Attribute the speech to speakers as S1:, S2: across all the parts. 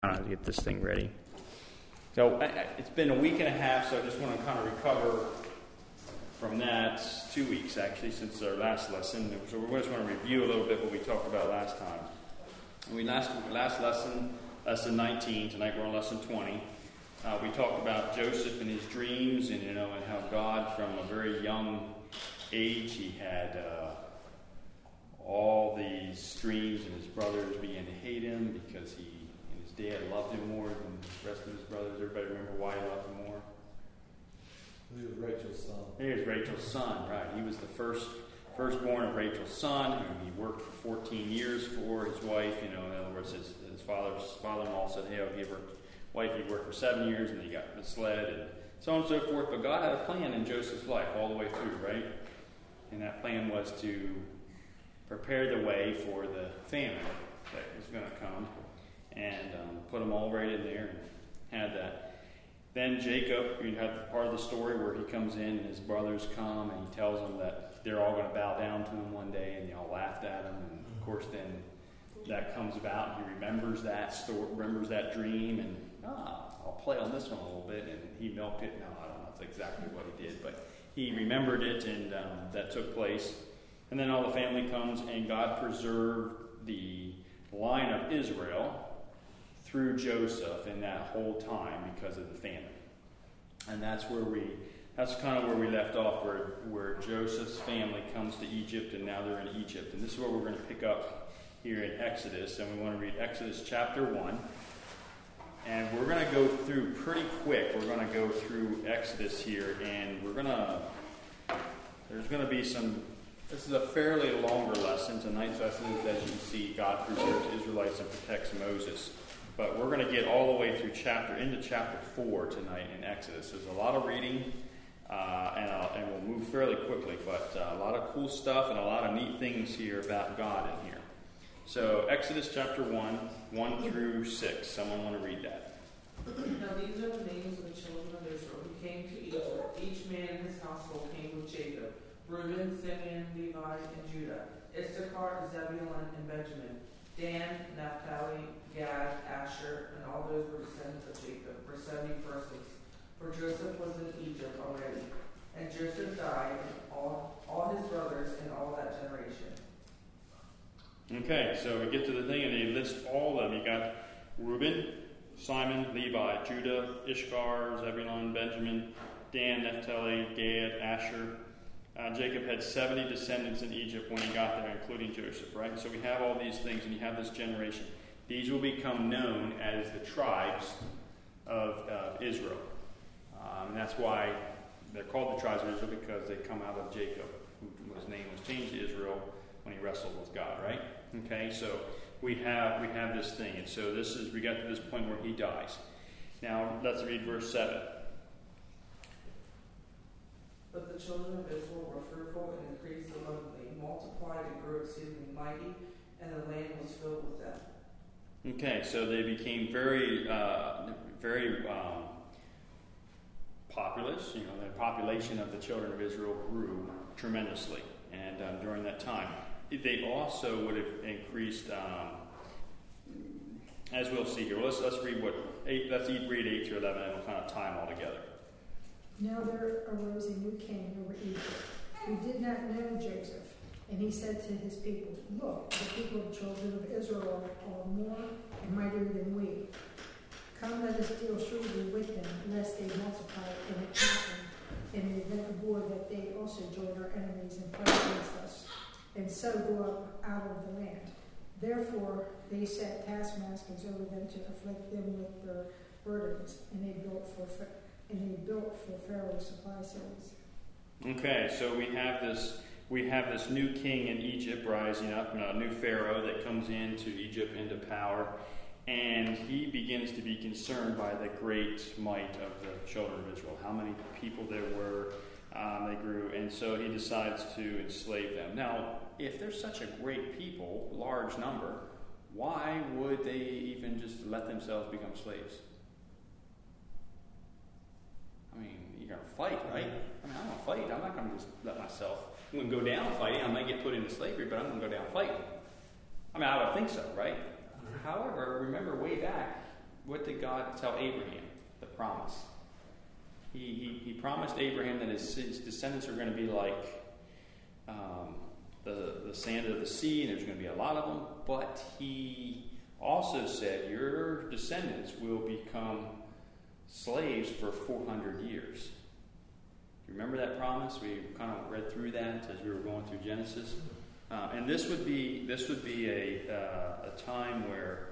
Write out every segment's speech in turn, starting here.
S1: to get this thing ready. So it's been a week and a half, so I just want to kind of recover from that. 2 weeks, actually, since our last lesson. So we just want to review a little bit what we talked about last time. And last lesson, lesson 19. Tonight we're on lesson 20. We talked about Joseph and his dreams, and and how God, from a very young age, he had all these dreams, and his brothers began to hate him because his dad loved him more than the rest of his brothers. Everybody remember why he loved him more?
S2: He was Rachel's son.
S1: He was Rachel's son, right. He was the firstborn of Rachel's son, who he worked for 14 years for his wife. In other words, his father-in-law said, hey, I'll give her wife. He worked for 7 years, and then he got misled, and so on and so forth. But God had a plan in Joseph's life all the way through, right? And that plan was to prepare the way for the famine that was going to come, and put them all right in there and had that. Then Jacob, you have part of the story where he comes in and his brothers come and he tells them that they're all going to bow down to him one day, and they all laughed at him. And of course, then that comes about. He remembers that story, remembers that dream, and I'll play on this one a little bit. And he milked it. No, I don't know if that's exactly what he did, but he remembered it, and that took place. And then all the family comes, and God preserved the line of Israel through Joseph in that whole time because of the famine. And that's kind of where we left off, where Joseph's family comes to Egypt, and now they're in Egypt. And this is where we're going to pick up here in Exodus, and we want to read Exodus chapter 1. And we're going to go through pretty quick. We're going to go through Exodus here, and there's going to be some. This is a fairly longer lesson. Tonight's lesson is, as you see, God preserves Israelites and protects Moses. But we're going to get all the way through into chapter 4 tonight in Exodus. There's a lot of reading, and we'll move fairly quickly, but a lot of cool stuff and a lot of neat things here about God in here. So Exodus chapter 1 through 6. Someone want to read that?
S3: Now these are the names of the children of Israel who came to Egypt. Each man in his household came with Jacob: Reuben, Simeon, Levi, and Judah; Issachar, Zebulun, and Benjamin; Dan, Naphtali, Gad, Asher, and all those were descendants of Jacob, were 70 persons. For Joseph was in Egypt already. And Joseph died, and all his brothers, and all that generation.
S1: Okay, so we get to the thing, and they list all of them. You got Reuben, Simon, Levi, Judah, Issachar, Zebulun, Benjamin, Dan, Naphtali, Gad, Asher. Jacob had 70 descendants in Egypt when he got there, including Joseph, right? So we have all these things, and you have this generation. These will become known as the tribes of Israel. And that's why they're called the tribes of Israel, because they come out of Jacob, whose name was changed to Israel when he wrestled with God, right? Okay, so we have this thing. And so we got to this point where he dies. Now, let's read verse 7.
S3: But the children of Israel were fruitful and increased abundantly, multiplied and grew exceedingly mighty, and the land was filled with them.
S1: Okay, so they became very populous. The population of the children of Israel grew tremendously, and during that time, they also would have increased. As we'll see here, let's read read 8 through 11, and we'll kind of tie them all together.
S4: Now there arose a new king over Egypt, who did not know Joseph. And he said to his people, look, the people of children of Israel are more and mightier than we. Come, let us deal shrewdly with them, lest they multiply and attack them in the event of war, that they also join our enemies and fight against us, and so go up out of the land. Therefore they set taskmasters over them to afflict them with their burdens, and they built for Pharaoh's supply cities.
S1: Okay, so we have this new king in Egypt rising up, a new Pharaoh that comes into Egypt into power, and he begins to be concerned by the great might of the children of Israel, how many people there were, they grew, and so he decides to enslave them. Now, if they're such a great people, large number, why would they even just let themselves become slaves? I mean, you're going to fight, right? I'm going to fight. I'm not going to just let myself. I'm going to go down fighting. I might get put into slavery, but I'm going to go down fighting. I mean, I would think so, right? However, remember way back, what did God tell Abraham? The promise. He promised Abraham that his descendants are going to be like the sand of the sea, and there's going to be a lot of them. But he also said, your descendants will become slaves for 400 years. Do you remember that promise? We kind of read through that as we were going through Genesis. And this would be a time where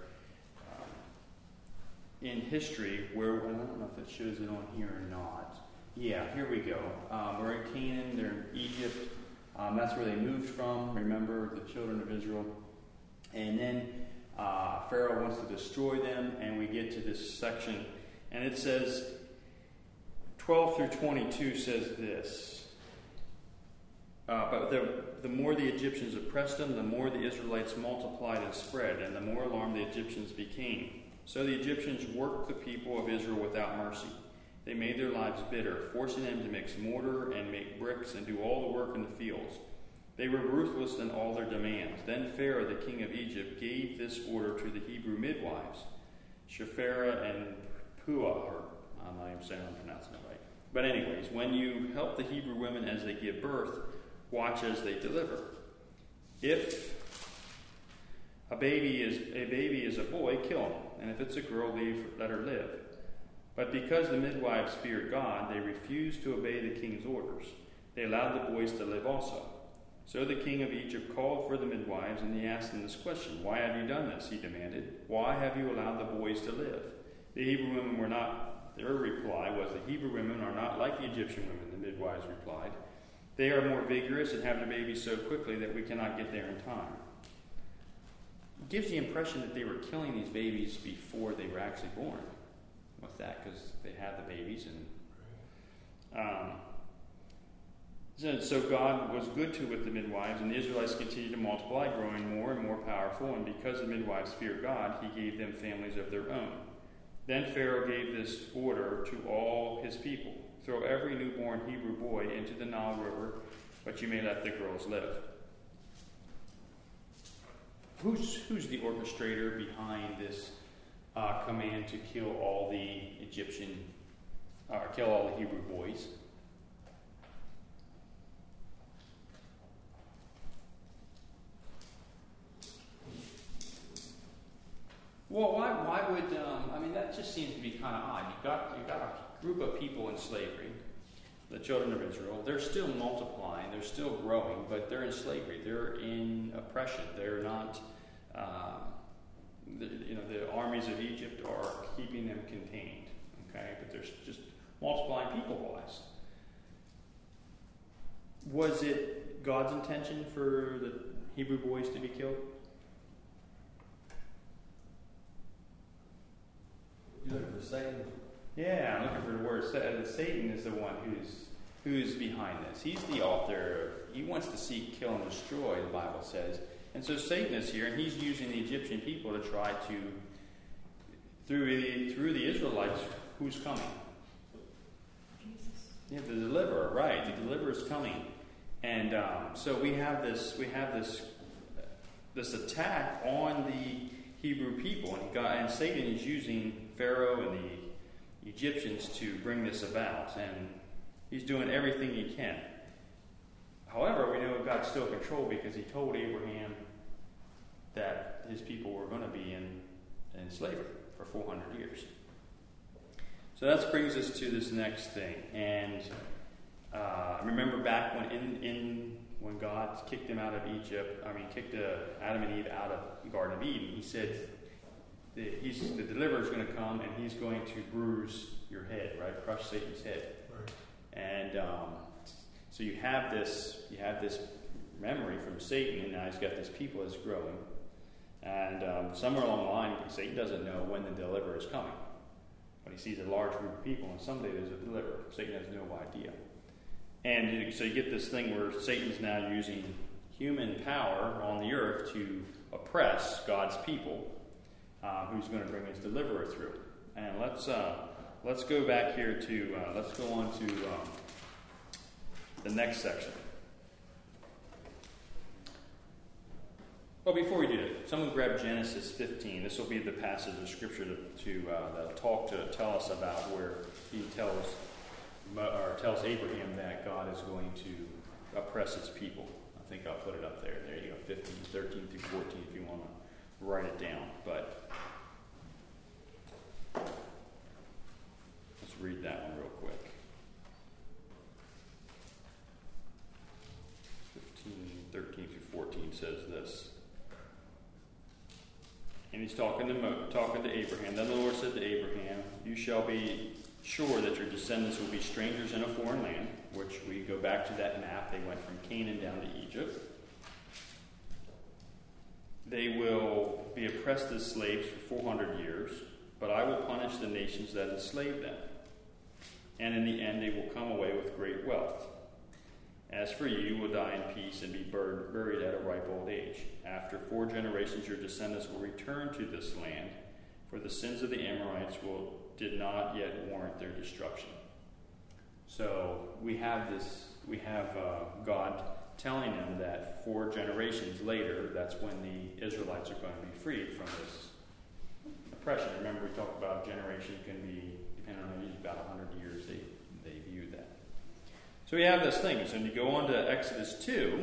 S1: in history where, I don't know if it shows it on here or not. Yeah, here we go. We're in Canaan, they're in Egypt. That's where they moved from, remember, the children of Israel. And then Pharaoh wants to destroy them, and we get to this section, and it says, 12 through 22 says this. But the more the Egyptians oppressed them, the more the Israelites multiplied and spread, and the more alarmed the Egyptians became. So the Egyptians worked the people of Israel without mercy. They made their lives bitter, forcing them to mix mortar and make bricks and do all the work in the fields. They were ruthless in all their demands. Then Pharaoh, the king of Egypt, gave this order to the Hebrew midwives, Shiphrah and Puah, or I'm not even saying I'm pronouncing it right. But anyways, when you help the Hebrew women as they give birth, watch as they deliver. If a baby is a boy, kill him. And if it's a girl, let her live. But because the midwives feared God, they refused to obey the king's orders. They allowed the boys to live also. So the king of Egypt called for the midwives, and he asked them this question. Why have you done this? He demanded. Why have you allowed the boys to live? The Hebrew women were not, their reply was, the Hebrew women are not like the Egyptian women, the midwives replied. They are more vigorous and have the babies so quickly that we cannot get there in time. It gives the impression that they were killing these babies before they were actually born. With that, because they had the babies, and so God was good with the midwives, and the Israelites continued to multiply, growing more and more powerful. And because the midwives feared God, He gave them families of their own. Then Pharaoh gave this order to all his people: throw every newborn Hebrew boy into the Nile River, but you may let the girls live. Who's the orchestrator behind this command to kill all the kill all the Hebrew boys? Well, why would that just seems to be kind of odd. You've got a group of people in slavery, the children of Israel. They're still multiplying, they're still growing, but they're in slavery. They're in oppression. They're not. The armies of Egypt are keeping them contained, okay? But they're just multiplying people-wise. Was it God's intention for the Hebrew boys to be killed?
S2: You're looking for Satan?
S1: Yeah, I'm looking for the word. Satan is the one who's behind this. He's the author. He wants to seek, kill, and destroy, the Bible says. And so Satan is here, and he's using the Egyptian people to try to, through the Israelites, who's coming? Jesus. Yeah, the deliverer, right? The deliverer is coming, and so we have this attack on the Hebrew people, and Satan is using Pharaoh and the Egyptians to bring this about, and he's doing everything he can. However, we know God's still in control because He told Abraham that his people were going to be in slavery for 400 years. So that brings us to this next thing. And remember back when God kicked them out of Egypt, kicked Adam and Eve out of the Garden of Eden, He said the deliverer is going to come and he's going to bruise your head, right? Crush Satan's head. Right. And so you have this memory from Satan, and now he's got this people that's growing. And somewhere along the line, Satan doesn't know when the deliverer is coming. But he sees a large group of people, and someday there's a deliverer. Satan has no idea. And so you get this thing where Satan's now using human power on the earth to oppress God's people, who's going to bring his deliverer through. And let's go back here to, let's go on to the next section. Well, before we do that, someone grab Genesis 15. This will be the passage of Scripture that'll tell us about where he tells Abraham that God is going to oppress his people. I think I'll put it up there. There you go, 15, 13 through 14 if you want to write it down. But let's read that one real quick. 15, 13 through 14 says this. And he's talking to Abraham. Then the Lord said to Abraham, "You shall be sure that your descendants will be strangers in a foreign land," which we go back to that map. They went from Canaan down to Egypt. "They will be oppressed as slaves for 400 years, but I will punish the nations that enslave them. And in the end they will come away with great wealth. As for you will die in peace and be buried at a ripe old age. After 4 generations your descendants will return to this land, for the sins of the Amorites did not yet warrant their destruction." So we have God telling them that 4 generations later, that's when the Israelites are going to be freed from this oppression. Remember, we talked about generation can be, depending on age, about 100 years. They view that. So we have this thing. So you go on to Exodus 2,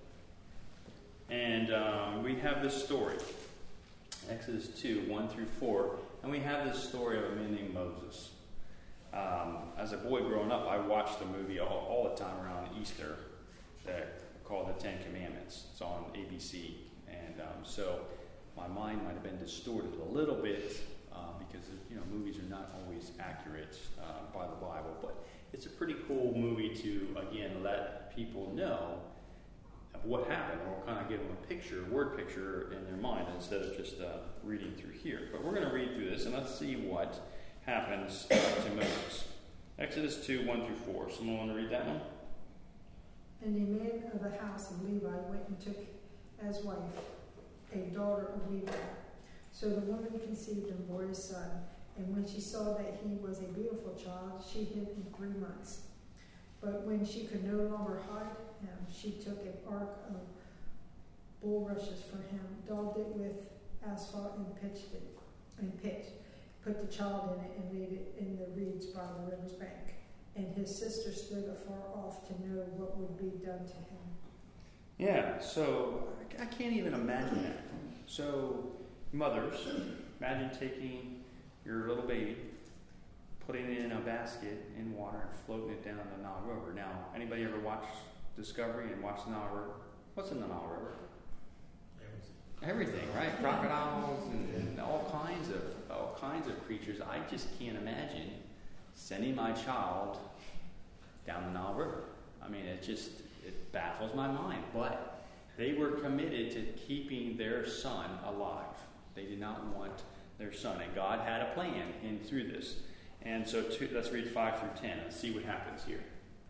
S1: and we have this story. Exodus 2, 1 through 4. And we have this story of a man named Moses. As a boy growing up, I watched the movie all the time around Easter called The 10 Commandments. It's on ABC. And so my mind might have been distorted a little bit because movies are not always accurate by the Bible. But it's a pretty cool movie to, again, let people know of what happened, or kind of give them a word picture in their mind instead of just reading through here. But we're going to read through this and let's see what happens to Moses. Exodus 2, 1 through 4. Someone want to read that one?
S4: "And a man of the house of Levi went and took as wife a daughter of Levi. So the woman conceived and bore a son. And when she saw that he was a beautiful child, she hid him 3 months. But when she could no longer hide him, she took an ark of bulrushes for him, daubed it with asphalt and pitch, put the child in it, and laid it in the reeds by the river's bank. And his sister stood afar off to know what would be done to him."
S1: Yeah, so I can't even imagine that. So mothers, imagine taking your little baby, putting it in a basket in water and floating it down the Nile River. Now, anybody ever watch Discovery and watch the Nile River? What's in the Nile River? Everything, right? Crocodiles and all kinds of creatures. I just can't imagine sending my child down the Nile River. I mean, it baffles my mind. But they were committed to keeping their son alive. They did not want their son, and God had a plan through this. And so let's read 5 through 10 and see what happens here.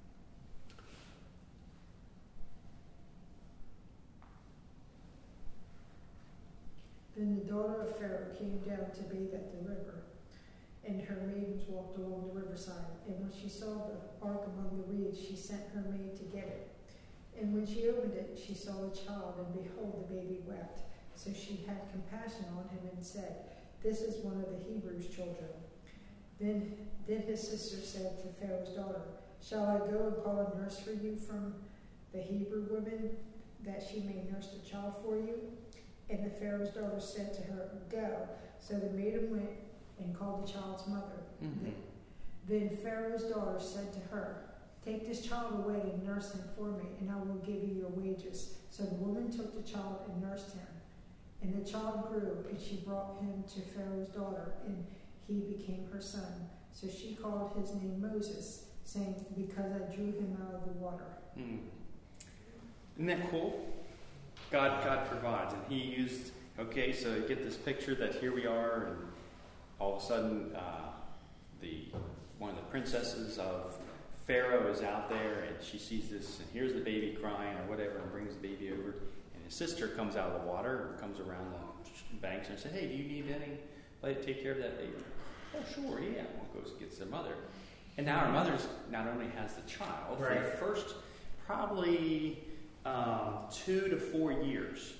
S4: "Then the daughter of Pharaoh came down to bathe at the river, and her maidens walked along the riverside. And when she saw the ark among the reeds, she sent her maid to get it. And when she opened it, she saw the child, and behold, the baby wept. So she had compassion on him and said, 'This is one of the Hebrews' children.' Then his sister said to Pharaoh's daughter, 'Shall I go and call a nurse for you from the Hebrew woman, that she may nurse the child for you?' And the Pharaoh's daughter said to her, 'Go.' So the maiden went and called the child's mother.
S1: Mm-hmm.
S4: Then Pharaoh's daughter said to her, 'Take this child away and nurse him for me, and I will give you your wages.' So the woman took the child and nursed him. And the child grew, and she brought him to Pharaoh's daughter, and he became her son. So she called his name Moses, saying, 'Because I drew him out of the water.'"
S1: Isn't that cool? God provides, and he used, so you get this picture that here we are, and all of a sudden one of the princesses of Pharaoh is out there, and she sees this, and here's the baby crying or whatever, and brings the baby over, and his sister comes out of the water, or comes around the banks and says, "Hey, do you need anybody to take care of that baby?" "Oh, sure, yeah." Well, goes and gets their mother. And now her mother's not only has the child, for the first probably 2 to 4 years,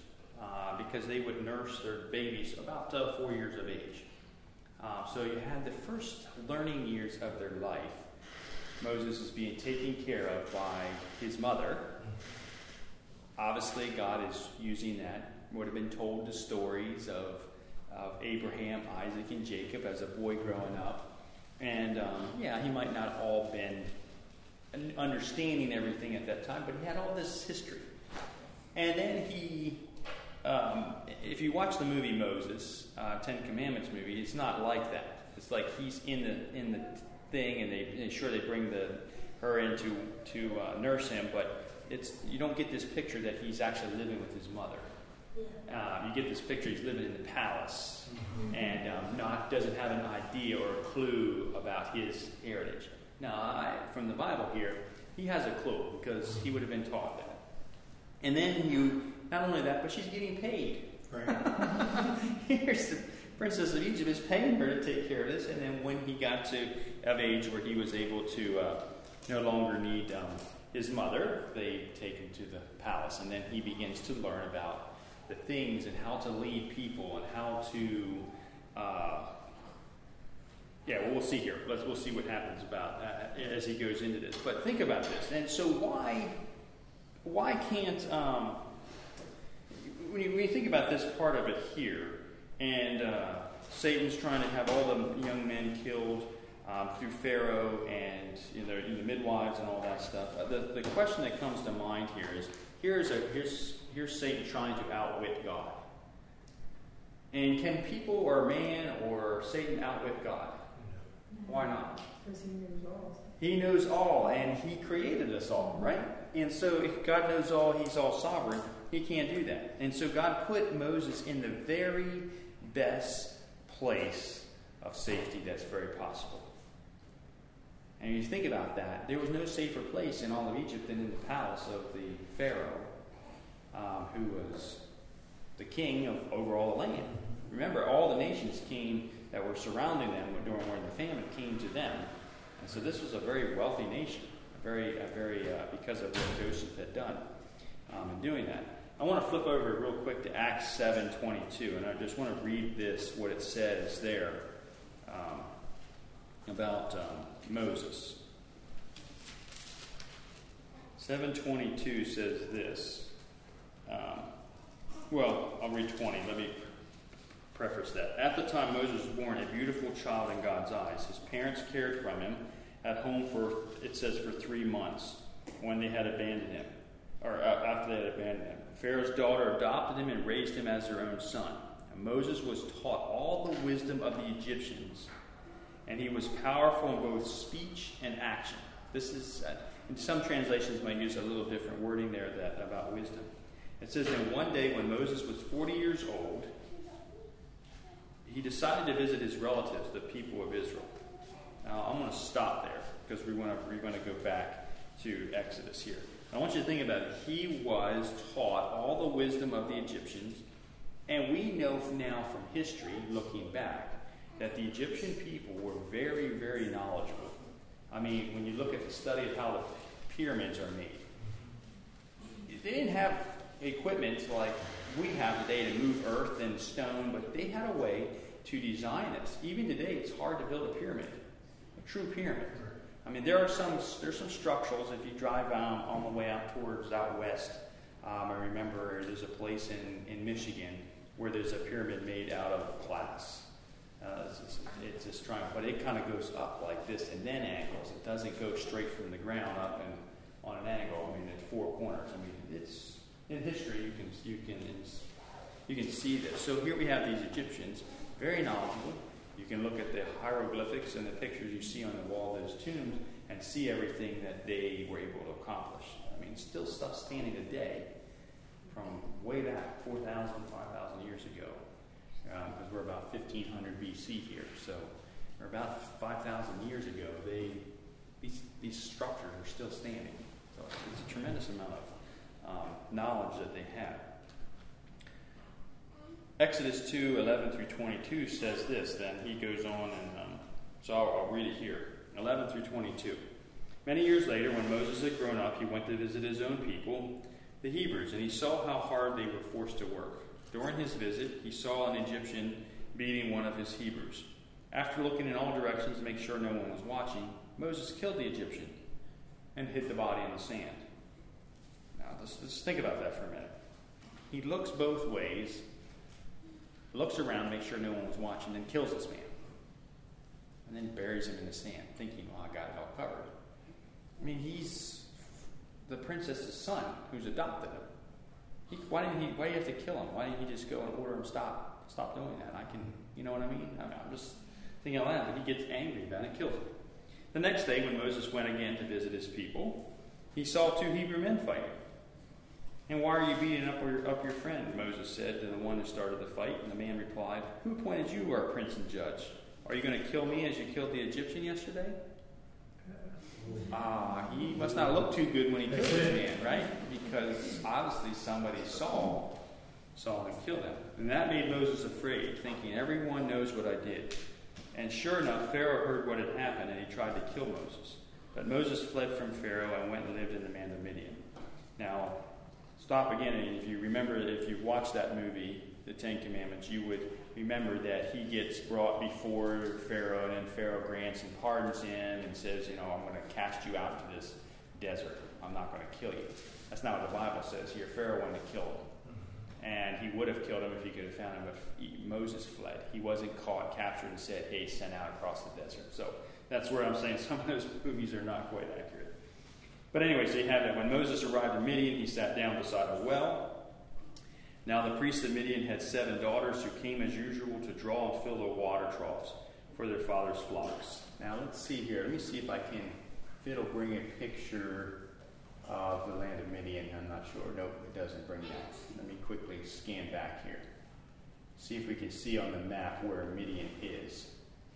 S1: because they would nurse their babies about 4 years of age. So you had the first learning years of their life. Moses is being taken care of by his mother. Obviously, God is using that. Would have been told the stories of Abraham, Isaac, and Jacob as a boy growing up. And he might not all been understanding everything at that time, but he had all this history. And then he, if you watch the movie Moses, Ten Commandments movie, it's not like that. It's like he's in the thing, and they bring her in to nurse him, but you don't get this picture that he's actually living with his mother. You get this picture he's living in the palace, and doesn't have an idea or a clue about his heritage. Now, from the Bible here, he has a clue because he would have been taught that. And then not only that, but she's getting paid.
S5: Right.
S1: Here's the princess of Egypt is paying her to take care of this, and then when he got of age where he was able to no longer need his mother, they take him to the palace, and then he begins to learn about the things and how to lead people and how to we'll see here. We'll see what happens about as he goes into this. But think about this. And so why can't when you think about this part of it here, and Satan's trying to have all the young men killed through Pharaoh and the midwives and all that stuff. The question that comes to mind here is here's Satan trying to outwit God. And can people or man or Satan outwit God? Why not?
S4: Because he knows all.
S1: He knows all, and he created us all, right? And so if God knows all, he's all sovereign. He can't do that. And so God put Moses in the very best place of safety that's very possible. And you think about that, there was no safer place in all of Egypt than in the palace of the Pharaoh, who was the king over all the land. Remember, all the nations that were surrounding them during the famine came to them. And so this was a very wealthy nation, because of what Joseph had done in doing that. I want to flip over real quick to Acts 7:22, and I just want to read what it says there about Moses. 7:22 says this. I'll read 20. Let me preface that. At the time Moses was born, a beautiful child in God's eyes. His parents cared for him at home for 3 months when they had abandoned him, or after they had abandoned him. Pharaoh's daughter adopted him and raised him as their own son. And Moses was taught all the wisdom of the Egyptians, and he was powerful in both speech and action. This is, in some translations might use a little different wording there about wisdom. It says, "And one day when Moses was 40 years old, he decided to visit his relatives, the people of Israel." Now, I'm going to stop there because we're going to go back to Exodus here. I want you to think about it. He was taught all the wisdom of the Egyptians, and we know now from history, looking back, that the Egyptian people were very, very knowledgeable. I mean, when you look at the study of how the pyramids are made, they didn't have equipment like we have today to move earth and stone, but they had a way to design this. Even today, it's hard to build a pyramid, a true pyramid. I mean, there's some structurals. If you drive on the way out towards out west, I remember there's a place in Michigan where there's a pyramid made out of glass. It's just trying, but it kind of goes up like this and then angles. It doesn't go straight from the ground up and on an angle. I mean, at 4 corners. I mean, it's in history. You can see this. So here we have these Egyptians, very knowledgeable. You can look at the hieroglyphics and the pictures you see on the wall of those tombs and see everything that they were able to accomplish. I mean, still stuff standing today from way back 4,000, 5,000 years ago. Because we're about 1500 BC here, so or about 5,000 years ago, these structures are still standing. So it's a tremendous amount of knowledge that they had. Exodus 2:11-22 says this. Then he goes on, and so I'll read it here. 11-22. Many years later, when Moses had grown up, he went to visit his own people, the Hebrews, and he saw how hard they were forced to work. During his visit, he saw an Egyptian beating one of his Hebrews. After looking in all directions to make sure no one was watching, Moses killed the Egyptian and hid the body in the sand. Now, let's think about that for a minute. He looks both ways, looks around, makes sure no one was watching, then kills this man. And then buries him in the sand, thinking, well, I got it all covered. I mean, he's the princess's son who's adopted him. Why do you have to kill him? Why didn't he just go and order him stop doing that? You know what I mean? I'm just thinking of that, but he gets angry about it and kills him. The next day, when Moses went again to visit his people, he saw 2 Hebrew men fighting. And why are you beating up your friend? Moses said to the one who started the fight. And the man replied, who appointed you our prince and judge? Are you going to kill me as you killed the Egyptian yesterday? He must not look too good when he killed this man, right? Because obviously somebody saw him kill him. And that made Moses afraid, thinking, everyone knows what I did. And sure enough, Pharaoh heard what had happened, and he tried to kill Moses. But Moses fled from Pharaoh and went and lived in the land of Midian. Now, stop again, and if you watched that movie, The Ten Commandments, you would remember that he gets brought before Pharaoh, and then Pharaoh grants and pardons him and says, I'm going to cast you out into this desert. I'm not going to kill you. That's not what the Bible says here. Pharaoh wanted to kill him. And he would have killed him if he could have found him if Moses fled. He wasn't caught, captured, and said, hey, sent out across the desert. So that's where I'm saying some of those movies are not quite accurate. But anyway, so you have that. When Moses arrived in Midian, he sat down beside a well. Now the priests of Midian had 7 daughters who came as usual to draw and fill the water troughs for their father's flocks. Now let's see here. Let me see if it'll bring a picture of the land of Midian. I'm not sure. Nope, it doesn't bring that. Let me quickly scan back here. See if we can see on the map where Midian is.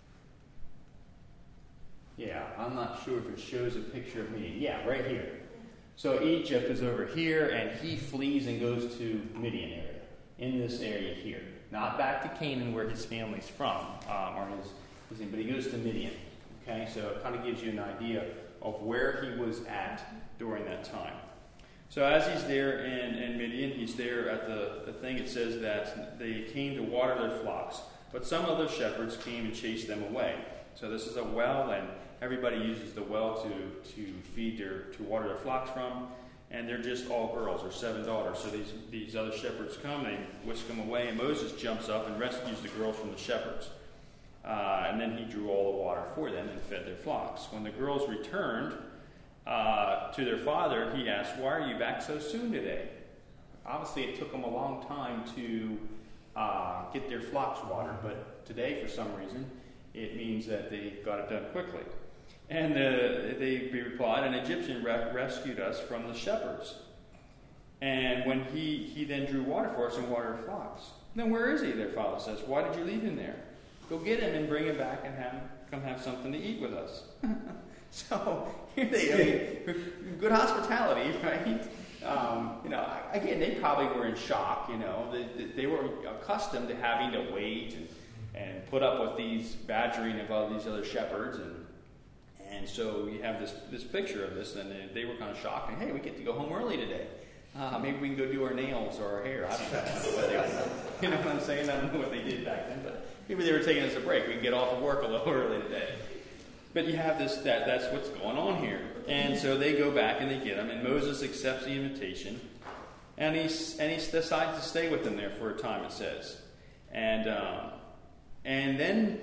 S1: Yeah, I'm not sure if it shows a picture of Midian. Yeah, right here. So Egypt is over here, and he flees and goes to Midian area, in this area here. Not back to Canaan, where his family's from, but he goes to Midian. Okay, so it kind of gives you an idea of where he was at during that time. So as he's there in Midian, he's there at the thing. It says that they came to water their flocks, but some other shepherds came and chased them away. So this is a well, and everybody uses the well to water their flocks from, and they're just all girls. There's 7 daughters. So these other shepherds come, they whisk them away, and Moses jumps up and rescues the girls from the shepherds. And then he drew all the water for them and fed their flocks. When the girls returned to their father, he asked, why are you back so soon today? Obviously, it took them a long time to get their flocks watered, but today, for some reason, it means that they got it done quickly. And they replied, an Egyptian rescued us from the shepherds. And when he then drew water for us and watered our flocks. Then where is he? Their father says, why did you leave him there? Go get him and bring him back and come have something to eat with us. So here good hospitality, right? Again, they probably were in shock. They were accustomed to having to wait and put up with these badgering of all these other shepherds, and so you have this picture of this, and they were kind of shocked. And hey, we get to go home early today. Maybe we can go do our nails or our hair. I don't know. You know what I'm saying? I don't know what they did back then, but maybe they were taking us a break. We can get off of work a little early today. But you have that's what's going on here. And so they go back and they get him, and Moses accepts the invitation, and he decides to stay with them there for a time, it says. And then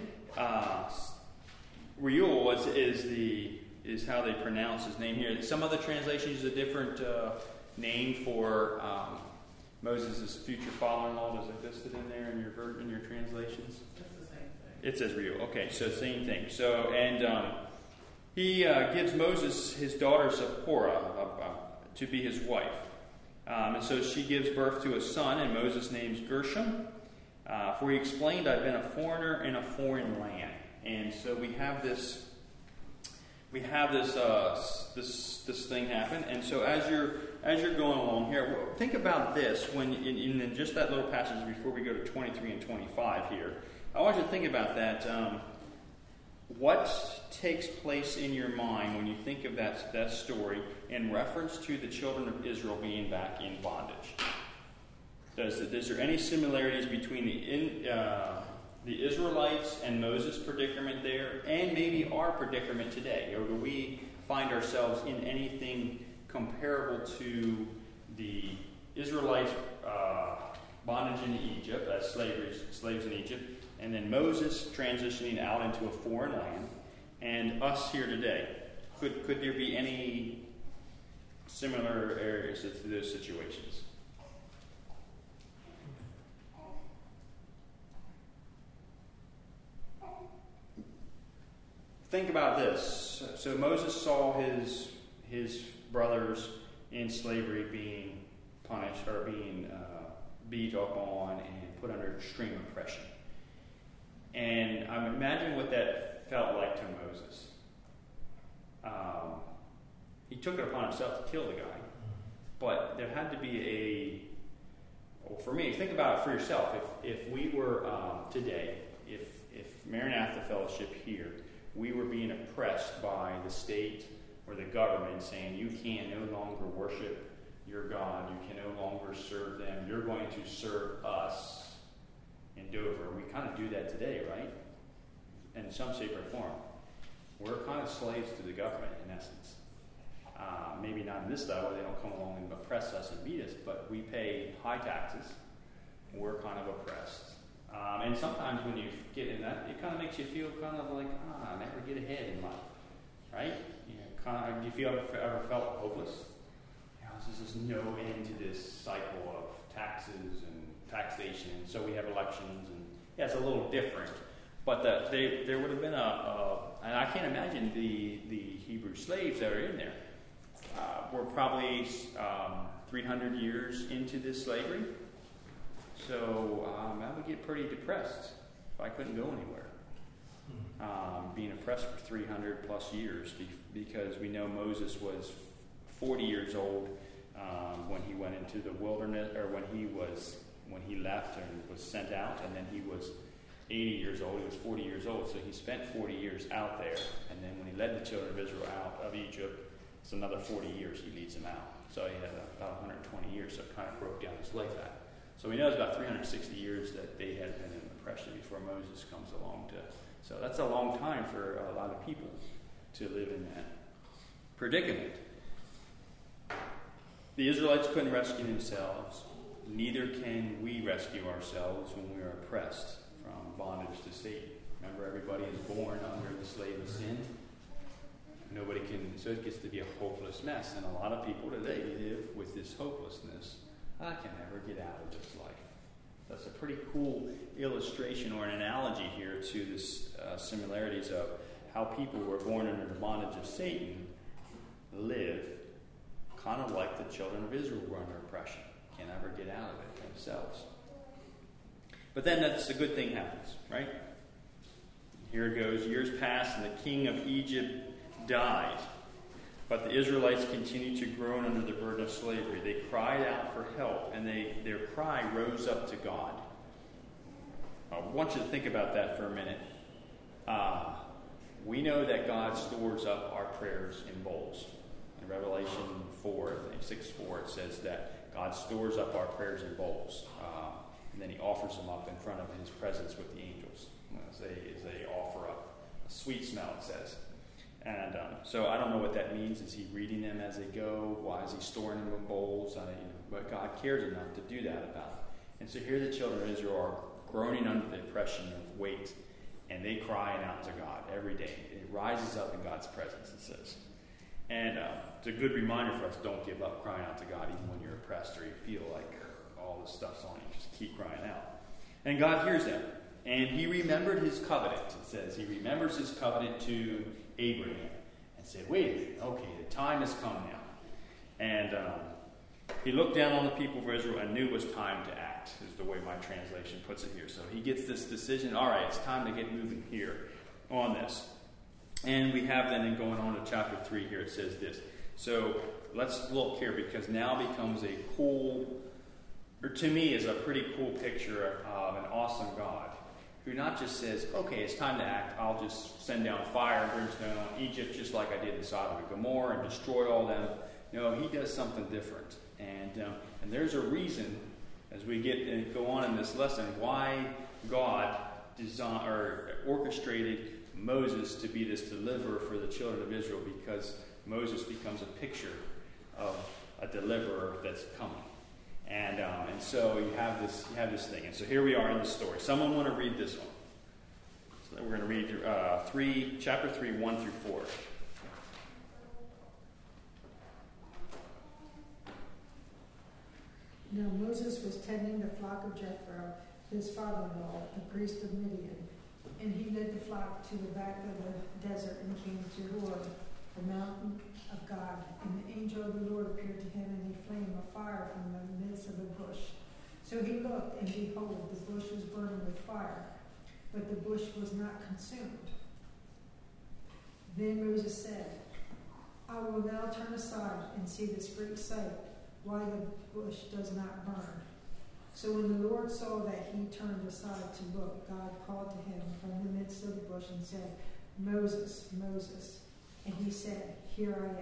S1: Reuel is how they pronounce his name here. Some other translations use a different name for Moses' future father-in-law. Does it listed in there in your translations?
S3: It's the same thing.
S1: It says Reuel. Okay, so same thing. So he gives Moses his daughter Zipporah to be his wife, and so she gives birth to a son, and Moses names Gershom. For he explained, I've been a foreigner in a foreign land. And so we have this thing happen. And so as you're going along here, think about this when in just that little passage before we go to 23 and 25 here. I want you to think about that. What takes place in your mind when you think of that story in reference to the children of Israel being back in bondage? Is there any similarities between the Israelites and Moses' predicament there, and maybe our predicament today? Or do we find ourselves in anything comparable to the Israelites' bondage in Egypt, as slaves in Egypt, and then Moses transitioning out into a foreign land, and us here today? Could there be any similar areas to those situations? Think about this. So Moses saw his brothers in slavery being punished or being beat up on and put under extreme oppression. And I imagine what that felt like to Moses. He took it upon himself to kill the guy, but there had to be for me, think about it for yourself. If we were today, if Maranatha Fellowship here, we were being oppressed by the state or the government saying, you can no longer worship your God, you can no longer serve them, you're going to serve us in Dover. We kind of do that today, right? In some shape or form. We're kind of slaves to the government, in essence. Maybe not in this level, they don't come along and oppress us and beat us, but we pay high taxes. We're kind of oppressed. And sometimes when you get in that, it kind of makes you feel kind of like, I never get ahead in life, right? Do you ever felt hopeless? There's just no end to this cycle of taxes and taxation. So we have elections, and it's a little different. But there would have been and I can't imagine the Hebrew slaves that are in there were probably 300 years into this slavery. So I would get pretty depressed if I couldn't go anywhere. Being oppressed for 300 plus years, because we know Moses was 40 years old when he went into the wilderness, or when he left and was sent out, and then he was 80 years old. He was 40 years old, so he spent 40 years out there, and then when he led the children of Israel out of Egypt, it's another 40 years he leads them out. So he had about 120 years, so it kind of broke down his life out. So we know it's about 360 years that they had been in oppression before Moses comes along so that's a long time for a lot of people to live in that predicament. The Israelites couldn't rescue themselves. Neither can we rescue ourselves when we are oppressed from bondage to Satan. Remember, everybody is born under the slave of sin. Nobody can, so it gets to be a hopeless mess. And a lot of people today live with this hopelessness. I can never get out of this life. That's a pretty cool illustration or an analogy here to this similarities of how people who are born under the bondage of Satan live kind of like the children of Israel were under oppression. Can't ever get out of it themselves. But then that's a good thing happens, right? Here it goes. Years pass and the king of Egypt died. But the Israelites continued to groan under the burden of slavery. They cried out for help, and their cry rose up to God. I want you to think about that for a minute. We know that God stores up our prayers in bowls. In Revelation 4, I think 6:4, it says that God stores up our prayers in bowls. And then he offers them up in front of his presence with the angels. As they offer up a sweet smell, it says. And so I don't know what that means. Is he reading them as they go? Why is he storing them in bowls? But God cares enough to do that about it. And so here the children of Israel are groaning under the oppression of weight, and they crying out to God every day. It rises up in God's presence, it says. And it's a good reminder for us, don't give up crying out to God even when you're oppressed or you feel like all this stuff's on you. Just keep crying out. And God hears them. And he remembered his covenant. It says he remembers his covenant to Abraham and said, wait a minute, okay, the time has come now. And he looked down on the people of Israel and knew it was time to act, is the way my translation puts it here. So he gets this decision, all right, it's time to get moving here on this. And we have then, going on to chapter 3 here, it says this. So let's look here, because now becomes a cool, or to me is a pretty cool picture of an awesome God who not just says, okay, it's time to act, I'll just send down fire and brimstone on Egypt just like I did in Sodom and Gomorrah and destroy all them. No, he does something different. And there's a reason as we go on in this lesson, why God orchestrated Moses to be this deliverer for the children of Israel, because Moses becomes a picture of a deliverer that's coming. And so you have this thing. And so here we are in the story. Someone want to read this one? So we're going to read chapter 3, 1 through 4.
S4: Now Moses was tending the flock of Jethro, his father-in-law, the priest of Midian. And he led the flock to the back of the desert and came to Horeb, the mountain of God. And the angel of the Lord appeared to him in a flame of fire from the midst of a bush. So he looked, and behold, the bush was burning with fire, but the bush was not consumed. Then Moses said, I will now turn aside and see this great sight, why the bush does not burn. So when the Lord saw that he turned aside to look, God called to him from the midst of the bush and said, Moses, Moses. And he said, Here I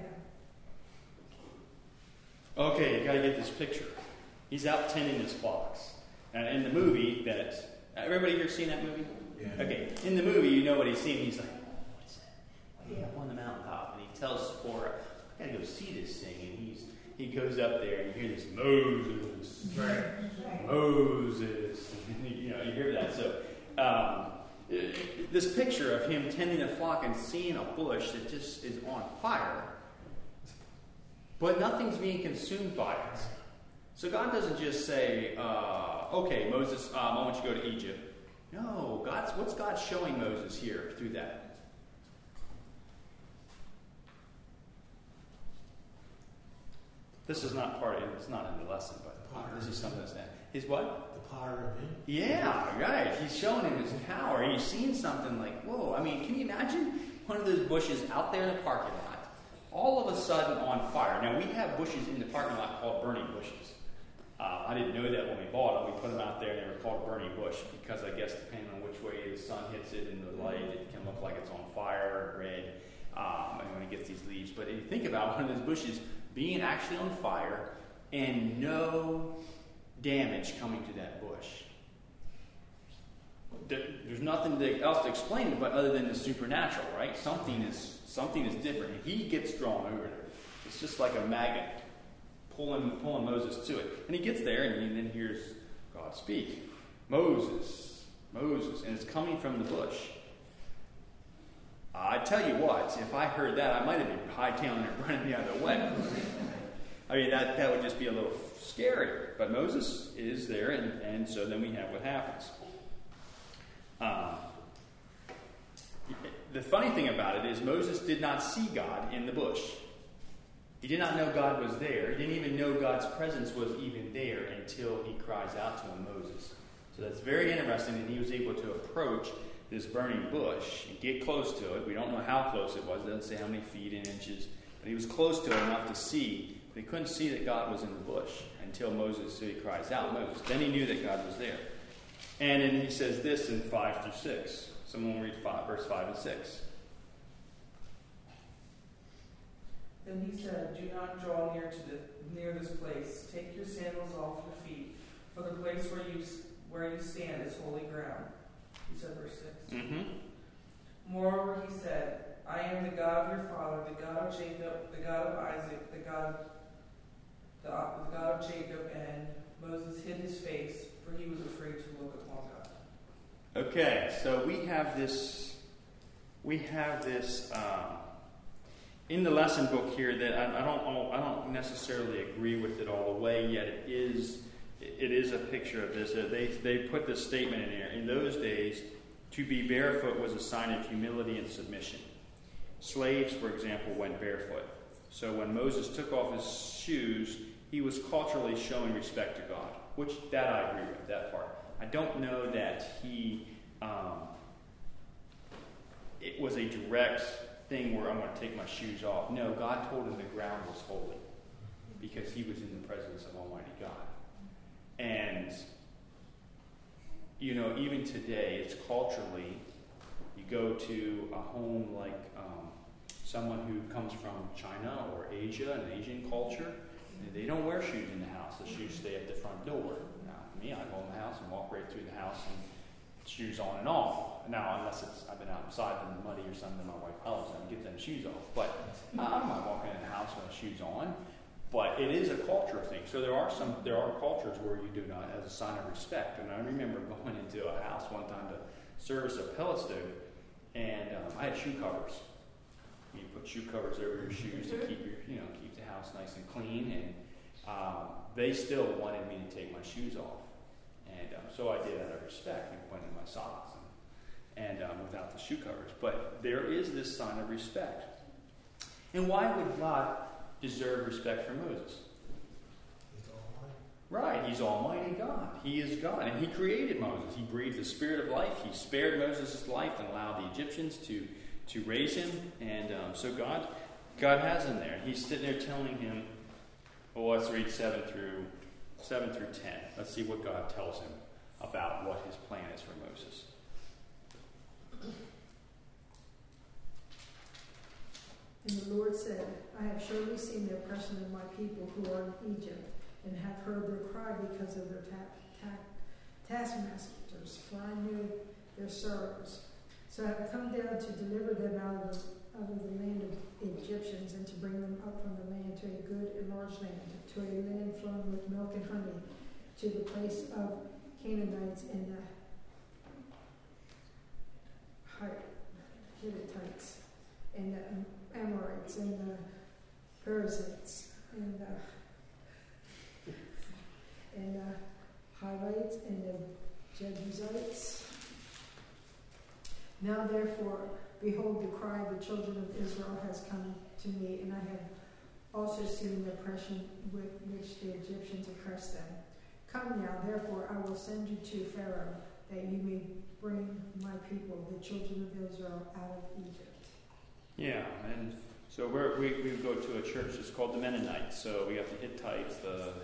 S4: am.
S1: Okay, you got to get this picture. He's out tending his flocks. And in the movie, everybody here seen that movie?
S2: Yeah.
S1: Okay, in the movie, you know what he's seeing. He's like, what's that? Yeah, on the mountaintop. And he tells Zipporah, I got to go see this thing. And he goes up there and you hear this, Moses, right. Moses. You hear that. So this picture of him tending a flock and seeing a bush that just is on fire, but nothing's being consumed by it. So God doesn't just say, okay, Moses, I want you to go to Egypt. No, what's God showing Moses here through that? This is not it's not in the lesson, but this is something that's that. His what?
S2: The power of him.
S1: Yeah, right. He's showing him his power. He's seen something like, whoa. I mean, can you imagine one of those bushes out there in the parking lot, all of a sudden on fire? Now, we have bushes in the parking lot called burning bushes. I didn't know that when we bought them. We put them out there and they were called burning bush because I guess depending on which way the sun hits it in the light, it can look like it's on fire or red and when it gets these leaves. But if you think about one of those bushes being actually on fire and no damage coming to that bush. There's nothing else to explain it, but other than the supernatural, right? Something is different. He gets drawn over there. It's just like a magnet pulling Moses to it. And he gets there and he then hears God speak. Moses, Moses. And it's coming from the bush. I tell you what, if I heard that, I might have been hightailing it, running the other way. I mean, that would just be a little scary. But Moses is there, and so then we have what happens. The funny thing about it is Moses did not see God in the bush. He did not know God was there. He didn't even know God's presence was even there until he cries out to him, Moses. So that's very interesting, and he was able to approach this burning bush and get close to it. We don't know how close it was. It doesn't say how many feet in inches. But he was close to it enough to see. But he couldn't see that God was in the bush until he cries out, Moses. Then he knew that God was there. And then he says this in 5 through 6. Someone read verse 5 and 6.
S3: Then he said, Do not draw near this place. Take your sandals off your feet, for the place where you stand is holy ground. He said verse 6.
S1: Mm-hmm.
S3: Moreover, he said, I am the God of your father, the God of Jacob, the God of Isaac, the God of Jacob. And Moses hid his face, for he was afraid to look upon God.
S1: Okay, so we have this in the lesson book here that I don't necessarily agree with it all the way, yet it is a picture of this. They put this statement in here. In those days, to be barefoot was a sign of humility and submission. Slaves, for example, went barefoot. So when Moses took off his shoes, he was culturally showing respect to God, which that I agree with, that part. I don't know that it was a direct thing where I'm going to take my shoes off. No, God told him the ground was holy because he was in the presence of Almighty God. And, even today, it's culturally, you go to a home like someone who comes from China or Asia, an Asian culture, they don't wear shoes in the house. The shoes stay at the front door. Now, me, I go in the house and walk right through the house and shoes on and off. Now, unless I've been outside in the muddy or something, my wife hollers and get them shoes off. But I'm not walking in the house with shoes on. But it is a cultural thing. So there are cultures where you do not, as a sign of respect. And I remember going into a house one time to service a pellet stove, and I had shoe covers. You put shoe covers over your shoes to keep keep the house nice and clean. And they still wanted me to take my shoes off, and so I did out of respect and put in my socks and without the shoe covers. But there is this sign of respect. And why would God deserve respect from Moses?
S2: He's almighty.
S1: Right, he's Almighty God. He is God, and he created Moses. He breathed the spirit of life. He spared Moses' life and allowed the Egyptians to raise him. And so God has him there. He's sitting there telling him, well, let's read 7 through 10. Let's see what God tells him about what his plan is for Moses.
S4: And the Lord said, I have surely seen the oppression of my people who are in Egypt, and have heard their cry because of their taskmasters, for I knew their sorrows. So I have come down to deliver them out of the land of the Egyptians, and to bring them up from the land to a good and large land, to a land flowing with milk and honey, to the place of Canaanites and the Hittites, and the Amorites, and the Perizzites, and the Hivites, and the Jebusites. Now therefore, behold, the cry of the children of Israel has come to me, and I have also seen the oppression with which the Egyptians oppressed them. Come now, therefore, I will send you to Pharaoh, that you may bring my people, the children of Israel, out of Egypt.
S1: Yeah, and so we go to a church that's called the Mennonites. So we got the Hittites,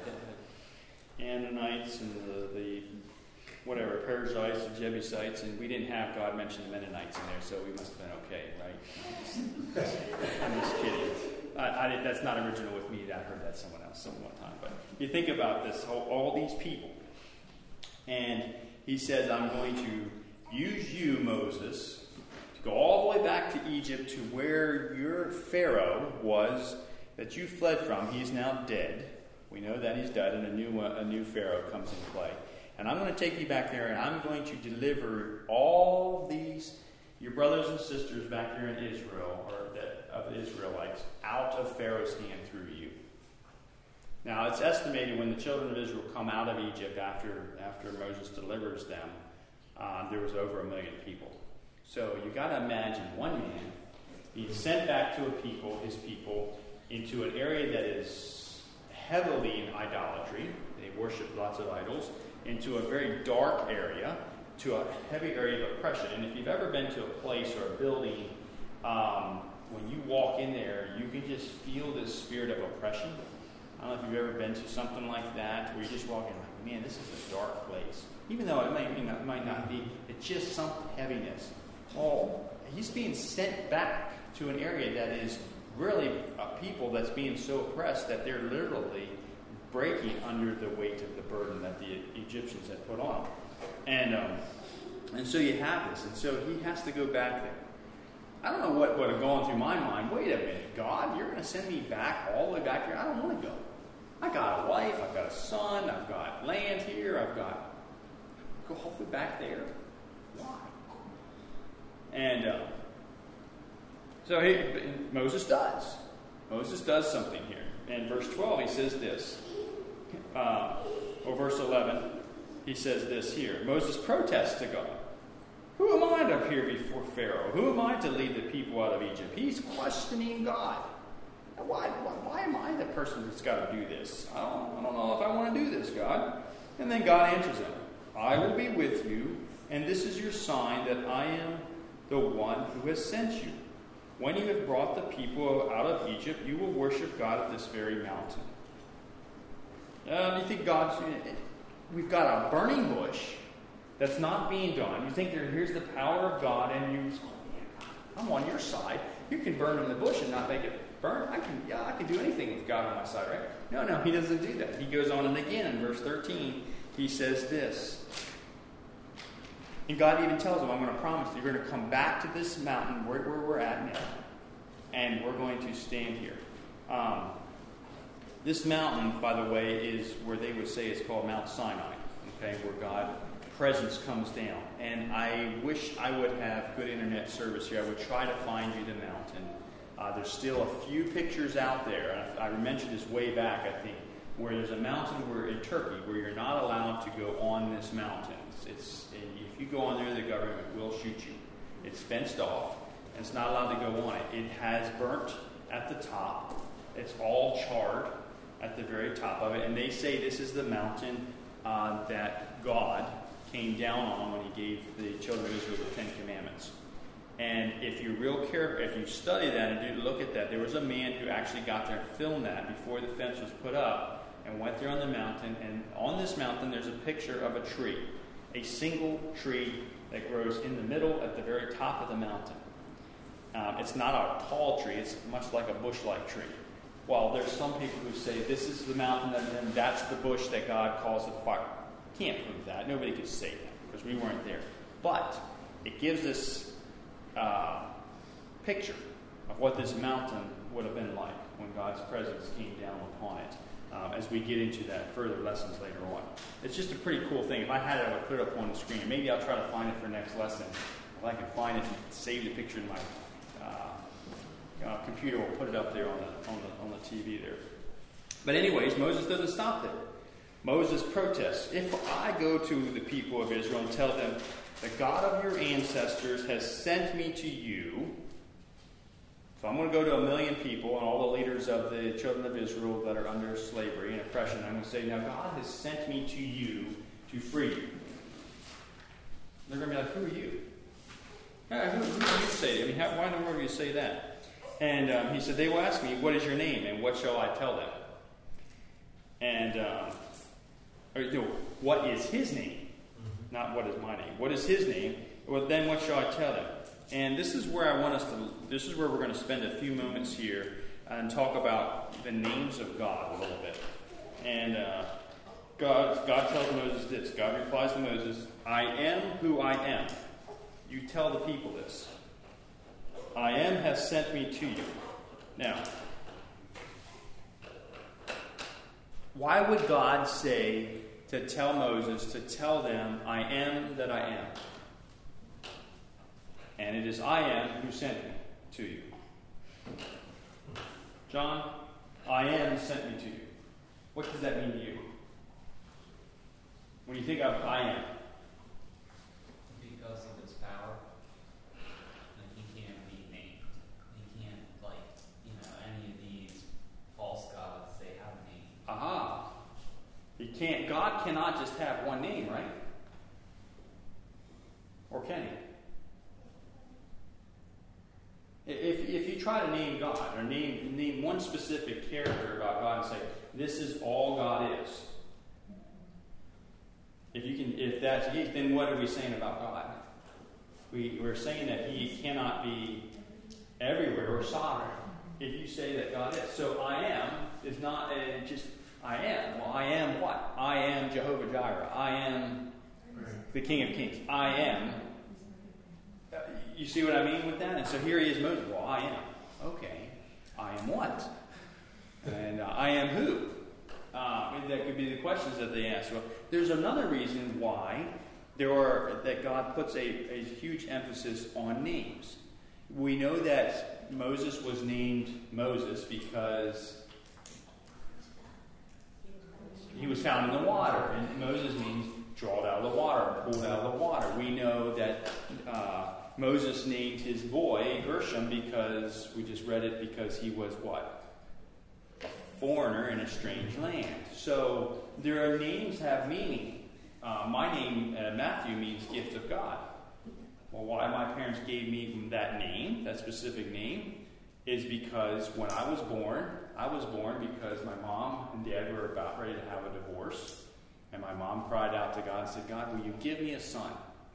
S1: the Ammonites, and the Perizzites, the Jebusites, and we didn't have God mention the Mennonites in there, so we must have been okay, right? I'm just kidding. That's not original with me. I heard that someone else one time. But you think about this, all these people, and he says, I'm going to use you, Moses, to go all the way back to Egypt, to where your Pharaoh was, that you fled from. He's now dead. We know that he's dead, and a new Pharaoh comes into play. And I'm going to take you back there, and I'm going to deliver all these, your brothers and sisters back there in Israel, of the Israelites, out of Pharaoh's hand through you. Now, it's estimated when the children of Israel come out of Egypt after Moses delivers them, there was over 1 million people. So you got to imagine one man being sent back to his people, into an area that is heavily in idolatry. They worship lots of idols. Into a very dark area, to a heavy area of oppression. And if you've ever been to a place or a building, when you walk in there, you can just feel this spirit of oppression. I don't know if you've ever been to something like that, where you just walk in like, man, this is a dark place. Even though it might not be, it's just some heaviness. Oh, he's being sent back to an area that is really a people that's being so oppressed that they're literally breaking under the weight of the burden that the Egyptians had put on. And so you have this. And so he has to go back there. I don't know what would have gone through my mind. Wait a minute, God, you're going to send me back all the way back here? I don't want to go. I got a wife, I've got a son, I've got land here, go all the way back there. Why? And so Moses does. Moses does something here. In verse 12, he says this. Or verse 11, he says this here. Moses protests to God. Who am I to appear before Pharaoh? Who am I to lead the people out of Egypt? He's questioning God. Why am I the person that's got to do this? I don't know if I want to do this, God. And then God answers him. I will be with you, and this is your sign that I am the one who has sent you. When you have brought the people out of Egypt, you will worship God at this very mountain. You think we've got a burning bush that's not being done. You think here's the power of God, and I'm on your side. You can burn in the bush and not make it burn. I can do anything with God on my side, right? No, he doesn't do that. He goes on, and again in verse 13, he says this. And God even tells him, I'm going to promise you're going to come back to this mountain where we're at now, and we're going to stand here. This mountain, by the way, is where they would say it's called Mount Sinai, okay, where God's presence comes down. And I wish I would have good internet service here. I would try to find you the mountain. There's still a few pictures out there. I mentioned this way back, I think, where there's a mountain in Turkey where you're not allowed to go on this mountain. If you go on there, the government will shoot you. It's fenced off, and it's not allowed to go on it. It has burnt at the top. It's all charred at the very top of it. And they say this is the mountain that God came down on when he gave the children of Israel the 10 Commandments. And if you're real careful, if you study that and do look at that, there was a man who actually got there and filmed that before the fence was put up and went there on the mountain. And on this mountain, there's a picture of a tree, a single tree that grows in the middle at the very top of the mountain. It's not a tall tree. It's much like a bush-like tree. Well, there's some people who say this is the mountain and that's the bush that God calls the fire. Can't prove that. Nobody could say that because we weren't there. But it gives us picture of what this mountain would have been like when God's presence came down upon it. As we get into that further lessons later on. It's just a pretty cool thing. If I had it, I would put it up on the screen. Maybe I'll try to find it for next lesson. If I can find it and save the picture in my computer, we'll put it up there on the TV there. But anyways, Moses doesn't stop there. Moses protests. If I go to the people of Israel and tell them, the God of your ancestors has sent me to you. So I'm going to go to 1 million people and all the leaders of the children of Israel that are under slavery and oppression. I'm going to say, now God has sent me to you to free you. They're going to be like, who are you? Who do you say? I mean, why in the world do you say that? And he said, they will ask me, what is your name and what shall I tell them? And, what is his name? Not what is my name. What is his name? Well, then what shall I tell them? And this is where this is where we're going to spend a few moments here and talk about the names of God a little bit. And God tells Moses this. God replies to Moses, I am who I am. You tell the people this. I am has sent me to you. Now, why would God say to tell Moses to tell them, I am that I am? And it is I am who sent me to you. John, I am sent me to you. What does that mean to you? When you think of I am.
S5: Because of his power. Like he can't be named. He can't, any of these false gods, they have a name.
S1: Aha. God cannot just have one name, right? Or can he? If you try to name God, or name one specific character about God and say, this is all God is. If that's it, then what are we saying about God? We're saying that he cannot be everywhere or sovereign. If you say that God is. So I am is not just I am. Well, I am what? I am Jehovah Jireh. I am the King of Kings. I am. You see what I mean with that? And so here he is, Moses. Well, I am. Okay. I am what? And I am who? That could be the questions that they ask. Well, there's another reason why that God puts a huge emphasis on names. We know that Moses was named Moses because he was found in the water. And Moses means drawed out of the water, pulled out of the water. We know that Moses named his boy Gershom because, we just read it, because he was what? A foreigner in a strange land. So there are names have meaning. My name, Matthew, means gift of God. Well, why my parents gave me that name, that specific name, is because when I was born because my mom and dad were about ready to have a divorce. And my mom cried out to God and said, God, will you give me a son?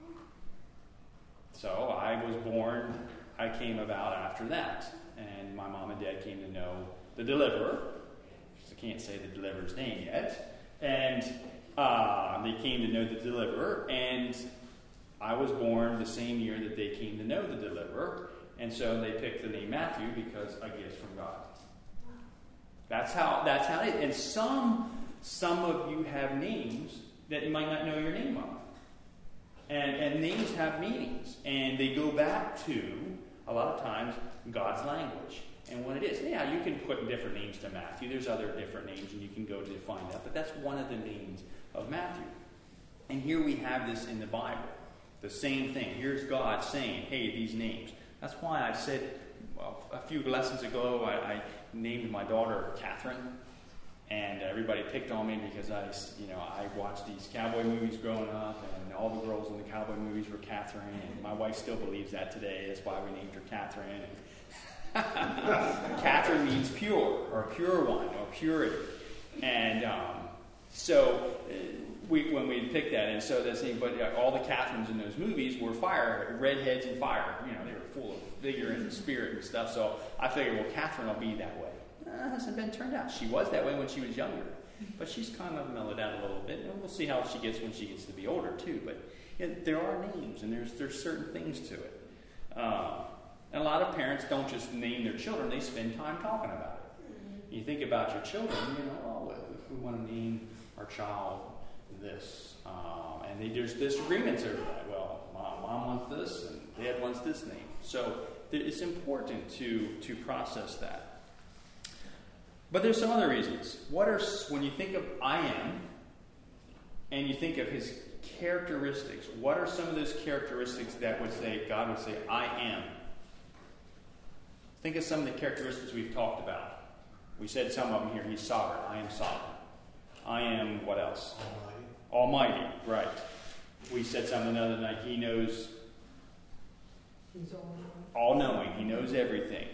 S1: So I was born, I came about after that. And my mom and dad came to know the deliverer. I can't say the deliverer's name yet. And They came to know the deliverer, and I was born the same year that they came to know the deliverer, and so they picked the name Matthew because a gift from God. That's how it is. And some of you have names that you might not know your name of. And names have meanings, and they go back to, a lot of times, God's language and what it is. Yeah, you can put different names to Matthew. There's other different names, and you can go to find that. But that's one of the names of Matthew. And here we have this in the Bible. The same thing. Here's God saying, hey, these names. That's why I said a few lessons ago, I named my daughter Catherine. And everybody picked on me because I watched these cowboy movies growing up, and all the girls in the cowboy movies were Catherine, and my wife still believes that today. That's why we named her Catherine. Catherine means pure, or pure one, or purity. And when we picked that, and so that's but all the Catherines in those movies were fire, redheads and fire. They were full of vigor and spirit and stuff. So I figured, well, Catherine will be that way. Hasn't been turned out. She was that way when she was younger, but she's kind of mellowed out a little bit, and we'll see how she gets when she gets to be older too. But there are names, and there's certain things to it. And a lot of parents don't just name their children; they spend time talking about it. You think about your children, we want to name our child this, and there's disagreements over that. Well, mom wants this, and dad wants this name. So it's important to process that. But there's some other reasons. When you think of I am, and you think of his characteristics, what are some of those characteristics that God would say, I am? Think of some of the characteristics we've talked about. We said some of them here. He's sovereign. I am sovereign. I am, what else? Almighty, right. We said something the other night. He knows.
S4: He's
S1: all-knowing. He knows everything.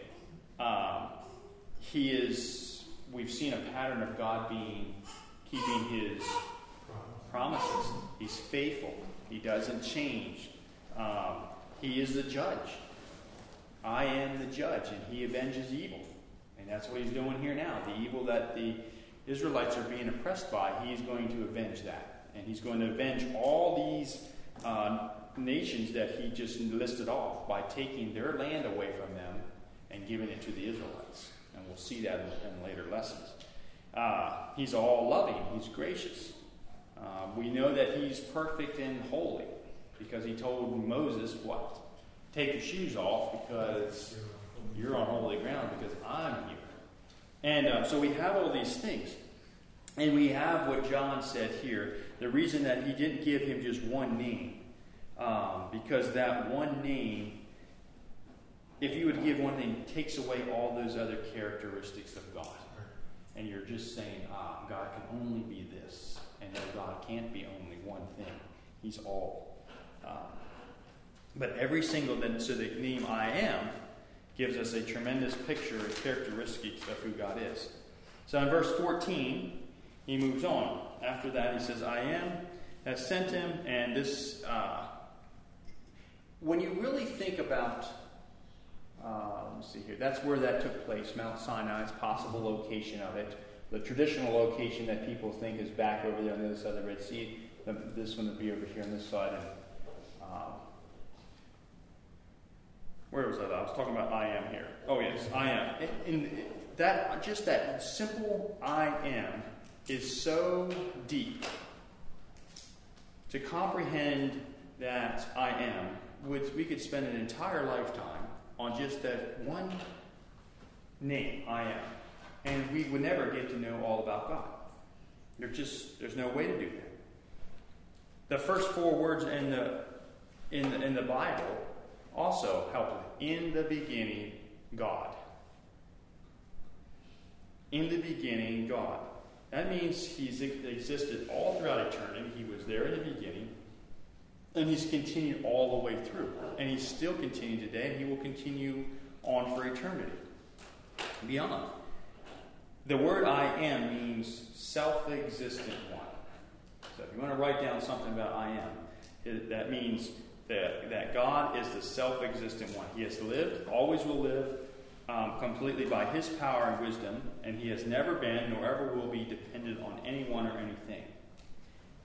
S1: He is... We've seen a pattern of God keeping his promises. He's faithful. He doesn't change. He is the judge. I am the judge, and he avenges evil. And that's what he's doing here now. The evil that the Israelites are being oppressed by, he's going to avenge that. And he's going to avenge all these nations that he just listed off by taking their land away from them and giving it to the Israelites. And we'll see that in later lessons. He's all loving. He's gracious. We know that he's perfect and holy because he told Moses what? Take your shoes off because you're on holy ground because I'm here. And so we have all these things. And we have what John said here. The reason that he didn't give him just one name. Because that one name, if you would give one name, takes away all those other characteristics of God. And you're just saying, God can only be this. And no, God can't be only one thing. He's all. But every single, so the name I am gives us a tremendous picture of characteristics of who God is. So in verse 14, he moves on. After that, he says, I am has sent him. And this, when you really think about, let's see here, that's where that took place, Mount Sinai's possible location of it. The traditional location that people think is back over there on the other side of the Red Sea. This one would be over here on this side. And where was that? I was talking about I am here. Oh yes, I am. And that just that simple I am is so deep. To comprehend that I am, we could spend an entire lifetime on just that one name, I am. And we would never get to know all about God. There's no way to do that. The first four words in the Bible also help with in the beginning, God. In the beginning, God. That means he's existed all throughout eternity. He was there in the beginning. And he's continued all the way through. And he's still continuing today, and he will continue on for eternity. Beyond. The word I am means self-existent one. So if you want to write down something about I am, that means that God is the self-existent one. He has lived, always will live, completely by his power and wisdom, and he has never been, nor ever will be, dependent on anyone or anything.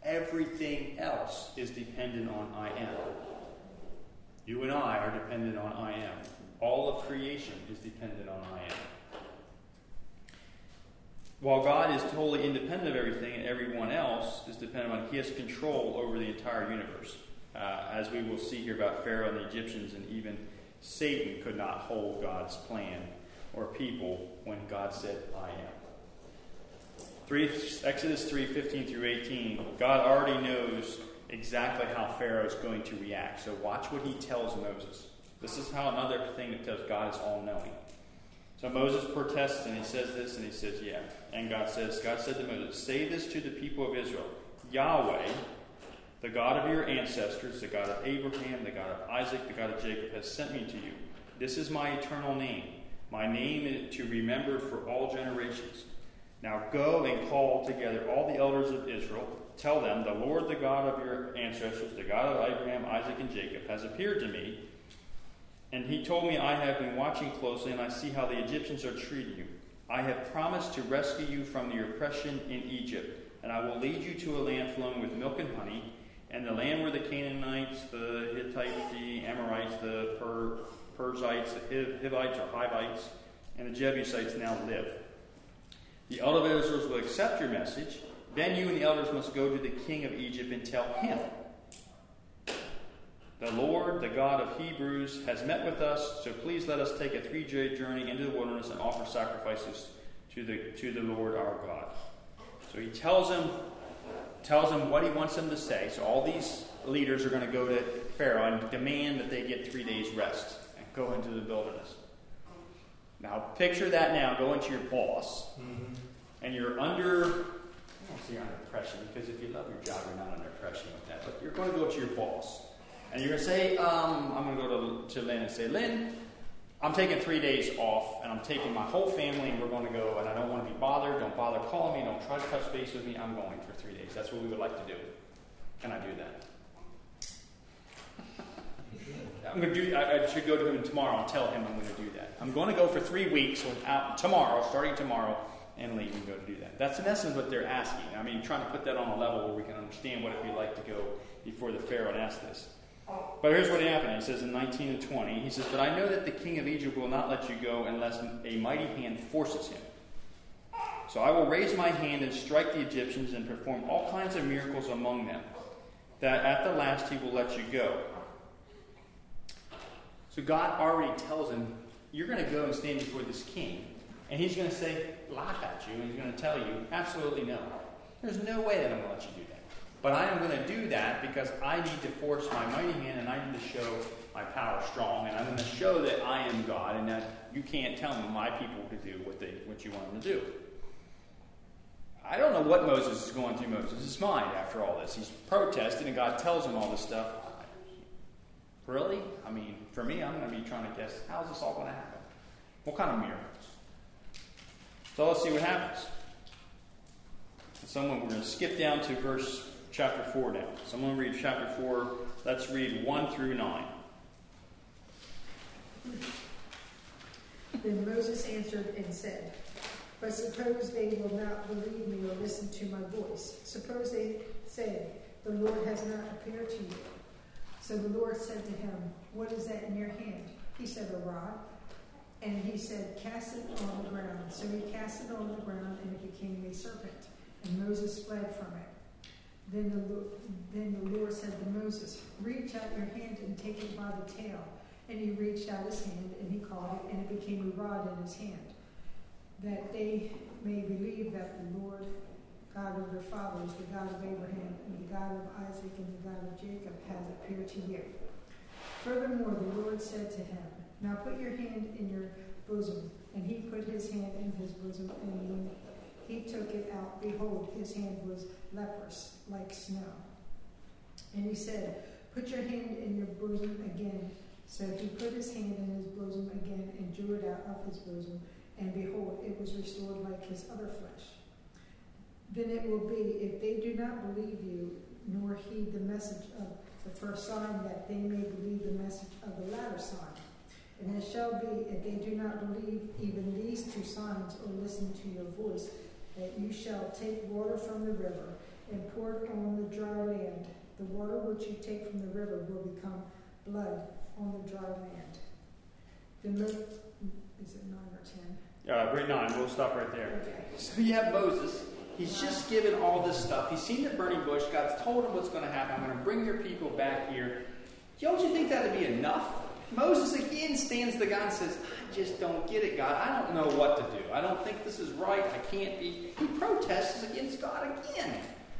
S1: Everything else is dependent on I am. You and I are dependent on I am. All of creation is dependent on I am. While God is totally independent of everything and everyone else is dependent on, he has control over the entire universe. As we will see here about Pharaoh and the Egyptians, and even Satan could not hold God's plan or people when God said, I am. Exodus 3:15 through 18, God already knows exactly how Pharaoh is going to react. So watch what he tells Moses. This is how another thing that tells God is all-knowing. So Moses protests, and he says this, and he says, yeah. And God said to Moses, say this to the people of Israel, Yahweh, the God of your ancestors, the God of Abraham, the God of Isaac, the God of Jacob, has sent me to you. This is my eternal name. My name is to remember for all generations. Now go and call together all the elders of Israel. Tell them, the Lord, the God of your ancestors, the God of Abraham, Isaac, and Jacob, has appeared to me. And he told me, I have been watching closely, and I see how the Egyptians are treating you. I have promised to rescue you from the oppression in Egypt, and I will lead you to a land flowing with milk and honey, and the land where the Canaanites, the Hittites, the Amorites, the Perizzites, the Hivites or Hivites, and the Jebusites now live. The elders of Israel will accept your message. Then you and the elders must go to the king of Egypt and tell him, the Lord, the God of Hebrews, has met with us, so please let us take a 3-day journey into the wilderness and offer sacrifices to the Lord our God. So he tells them what he wants them to say. So all these leaders are going to go to Pharaoh and demand that they get 3 days rest and go into the wilderness. Now picture that now, go into your boss, and you're under, I don't say you're under pressure, because if you love your job, you're not under pressure with that, but you're going to go to your boss. And you're going to say, I'm going to go to Lynn and say, Lynn, I'm taking 3 days off, and I'm taking my whole family, and we're going to go, and I don't want to be bothered. Don't bother calling me. Don't try to touch base with me. I'm going for 3 days. That's what we would like to do. Can I do that? I should go to him tomorrow and tell him I'm going to do that. I'm going to go for 3 weeks starting tomorrow, and leave and go to do that. That's in essence what they're asking. I mean, trying to put that on a level where we can understand what it would be like to go before the Pharaoh and ask this. But here's what happened. He says in 19 and 20, he says, but I know that the king of Egypt will not let you go unless a mighty hand forces him. So I will raise my hand and strike the Egyptians and perform all kinds of miracles among them, that at the last he will let you go. So God already tells him, you're going to go and stand before this king, and he's going to say, laugh at you, and he's going to tell you, absolutely no. There's no way that I'm going to let you do that. But I am going to do that because I need to force my mighty hand, and I need to show my power strong, and I'm going to show that I am God, and that you can't tell my people to do what you want them to do. I don't know what Moses is going through Moses' mind after all this. He's protesting, and God tells him all this stuff. Really? I mean, for me, I'm going to be trying to guess, how is this all going to happen? What kind of miracles? So let's see what happens. We're going to skip down to chapter 4 now. Someone read chapter 4. Let's read 1 through 9.
S4: Then Moses answered and said, but suppose they will not believe me or listen to my voice. Suppose they say, the Lord has not appeared to you. So the Lord said to him, what is that in your hand? He said, a rod. And he said, cast it on the ground. So he cast it on the ground, and it became a serpent. And Moses fled from it. Then the Lord said to Moses, reach out your hand and take it by the tail. And he reached out his hand, and he caught it, and it became a rod in his hand, that they may believe that the Lord God of their fathers, the God of Abraham, and the God of Isaac, and the God of Jacob, has appeared to you. Furthermore, the Lord said to him, now put your hand in your bosom. And he put his hand in his bosom, and when he took it out, behold, his hand was leprous, like snow. And he said, put your hand in your bosom again. So he put his hand in his bosom again, and drew it out of his bosom, and behold, it was restored like his other flesh. Then it will be, if they do not believe you, nor heed the message of the first sign, that they may believe the message of the latter sign. And it shall be, if they do not believe even these two signs, or listen to your voice, that you shall take water from the river, and pour it on the dry land. The water which you take from the river will become blood on the dry land. Is it 9 or 10?
S1: Right 9. We'll stop right there.
S4: Okay.
S1: So you have Moses. He's just given all this stuff. He's seen the burning bush. God's told him what's going to happen. I'm going to bring your people back here. Don't you think that would be enough? Moses again stands to God and says, I just don't get it, God. I don't know what to do. I don't think this is right. I can't be. He protests against God again.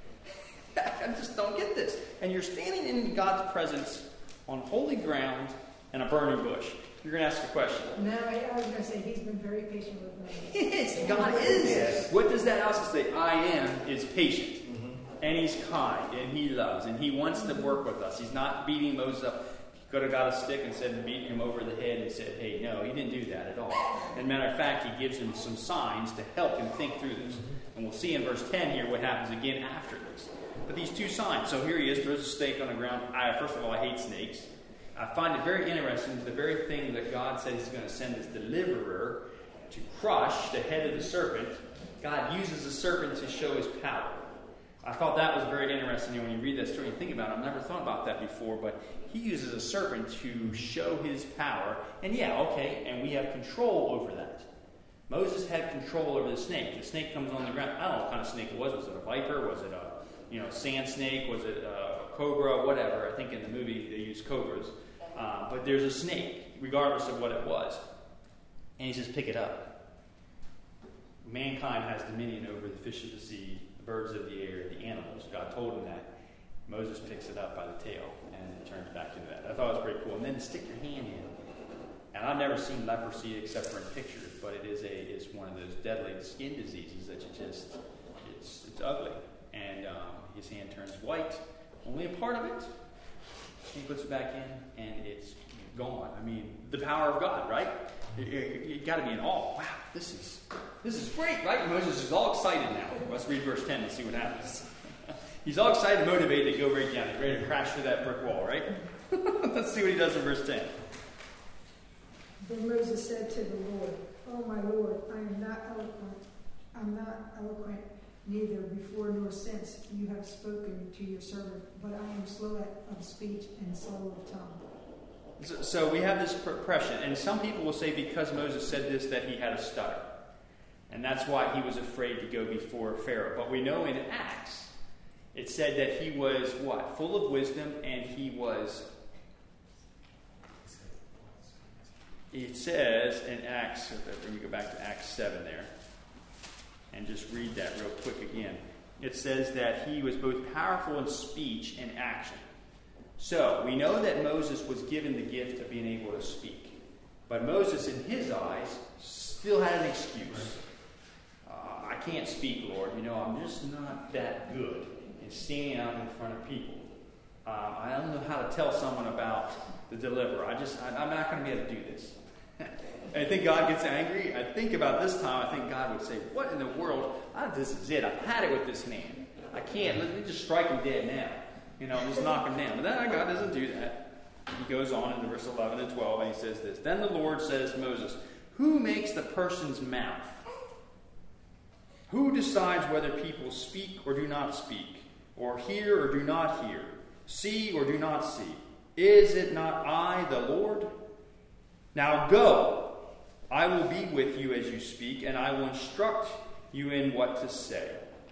S1: I just don't get this. And you're standing in God's presence on holy ground and a burning bush. You're going to ask a question.
S4: No, I was going to say he's been very patient with me.
S1: Yes, God is. Yes. What does that also say? I am is patient. And he's kind. And he loves. And he wants to work with us. He's not beating Moses up. He could have got a stick and said, beat him over the head and said, hey, no, he didn't do that at all. As a matter of fact, he gives him some signs to help him think through this. And we'll see in verse 10 here what happens again after this. But these two signs. So here he is, throws a stake on the ground. First of all, I hate snakes. I find it very interesting, the very thing that God says he's going to send his deliverer to crush the head of the serpent, God uses the serpent to show his power. I thought that was very interesting when you read that story and think about it. I've never thought about that before, but he uses a serpent to show his power. And and we have control over that. Moses had control over the snake. The snake comes on the ground. I don't know what kind of snake it was. Was it a viper? Was it a sand snake? Was it a cobra? Whatever. I think in the movie they use cobras. But there's a snake, regardless of what it was. And he says, pick it up. Mankind has dominion over the fish of the sea, the birds of the air, the animals. God told him that. Moses picks it up by the tail and it turns back to that. I thought it was pretty cool. And then to stick your hand in. And I've never seen leprosy except for in pictures, but it's one of those deadly skin diseases that it's ugly. And his hand turns white, only a part of it. He puts it back in, and it's gone. I mean, the power of God, right? You got to be in awe. Wow, this is great, right? Moses is all excited now. Let's read verse 10 and see what happens. He's all excited and motivated to go right down. He's ready to crash through that brick wall, right? Let's see what he does in verse 10.
S4: Then Moses said to the Lord, "Oh, my Lord, I am not eloquent. I'm not eloquent, neither before nor since you have spoken to your servant, but I am slow of speech and slow of tongue."
S1: So we have this impression, and some people will say because Moses said this that he had a stutter. And that's why he was afraid to go before Pharaoh. But we know in Acts, it said that he was, what? Full of wisdom, and he was... It says in Acts, let me go back to Acts 7 there, and just read that real quick again. It says that he was both powerful in speech and action. So, we know that Moses was given the gift of being able to speak. But Moses, in his eyes, still had an excuse. I can't speak, Lord. I'm just not that good in standing out in front of people. I don't know how to tell someone about the deliverer. I'm not going to be able to do this. I think God gets angry. I think about this time, I think God would say, what in the world? This is it. I've had it with this man. I can't. Let me just strike him dead now. Just knock him down. But then God doesn't do that. He goes on into verse 11 and 12, and he says this. Then the Lord says to Moses, "Who makes the person's mouth? Who decides whether people speak or do not speak, or hear or do not hear, see or do not see? Is it not I, the Lord? Now go. I will be with you as you speak, and I will instruct you in what to say."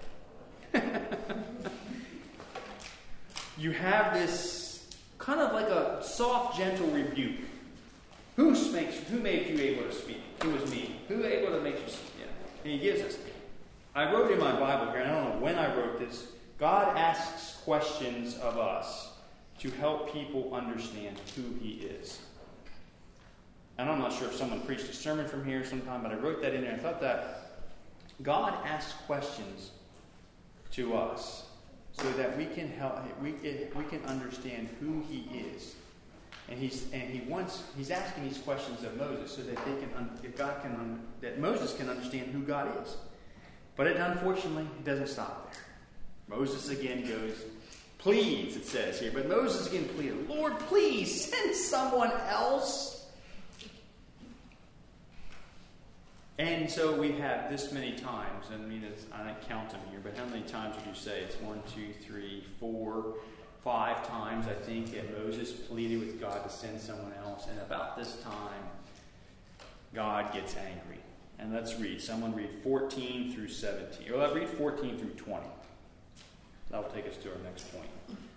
S1: You have this kind of like a soft, gentle rebuke. Who made you able to speak? It was me. Who able to make you speak? Yeah. And he gives us. I wrote in my Bible here, and I don't know when I wrote this, God asks questions of us to help people understand who he is. And I'm not sure if someone preached a sermon from here sometime, but I wrote that in there. I thought that God asks questions to us so that we can understand who he is. And he's asking these questions of Moses so that that Moses can understand who God is. But unfortunately, it doesn't stop there. Moses again goes, please, it says here, but Moses again pleaded, Lord, please send someone else. And so we have this many times, and I don't count them here, but how many times would you say? It's 1, 2, 3, 4, 5 times, I think, that Moses pleaded with God to send someone else. And about this time, God gets angry. And let's read. Someone read 14 through 17. Or let's read 14 through 20. That'll take us to our next point.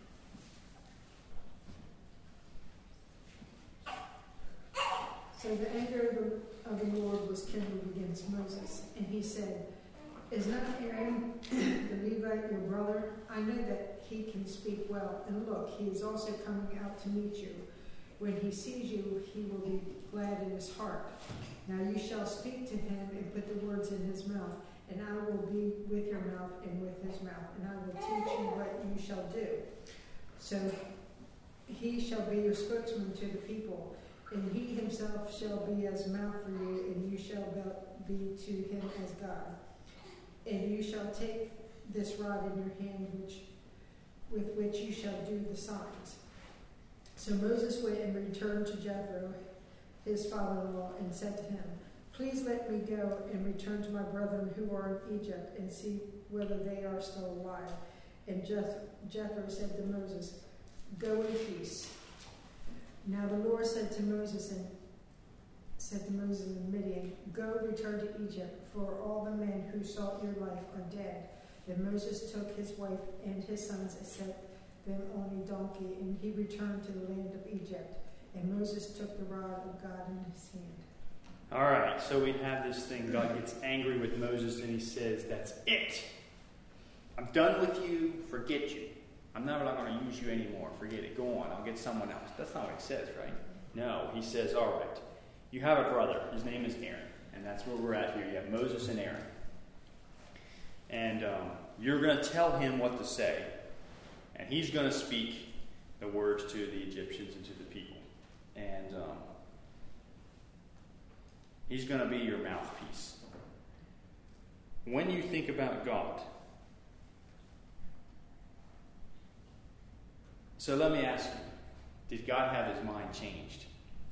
S4: So the anger of the Lord was kindled against Moses, and he said, "Is not Aaron the Levite your brother? I know that he can speak well, and look, he is also coming out to meet you. When he sees you, he will be glad in his heart. Now you shall speak to him and put the words in his mouth, and I will be with your mouth and with his mouth, and I will teach you what you shall do. So he shall be your spokesman to the people, and he himself shall be as mouth for you, and you shall be to him as God. And you shall take this rod in your hand, with which you shall do the signs." So Moses went and returned to Jethro, his father-in-law, and said to him, "Please let me go and return to my brethren who are in Egypt, and see whether they are still alive." And Jethro said to Moses, "Go in peace." Now the Lord said to Moses in Midian, "Go, return to Egypt, for all the men who sought your life are dead." Then Moses took his wife and his sons and set them on a donkey, and he returned to the land of Egypt. And Moses took the rod of God in his hand.
S1: All right, so we have this thing. God gets angry with Moses, and he says, "That's it. I'm done with you. Forget you. I'm not going to use you anymore. Forget it. Go on. I'll get someone else." That's not what he says, right? No, he says, "All right. You have a brother. His name is Aaron." And that's where we're at here. You have Moses and Aaron. And you're going to tell him what to say. And he's going to speak the words to the Egyptians and to the people. And he's going to be your mouthpiece. When you think about God, so let me ask you, did God have his mind changed?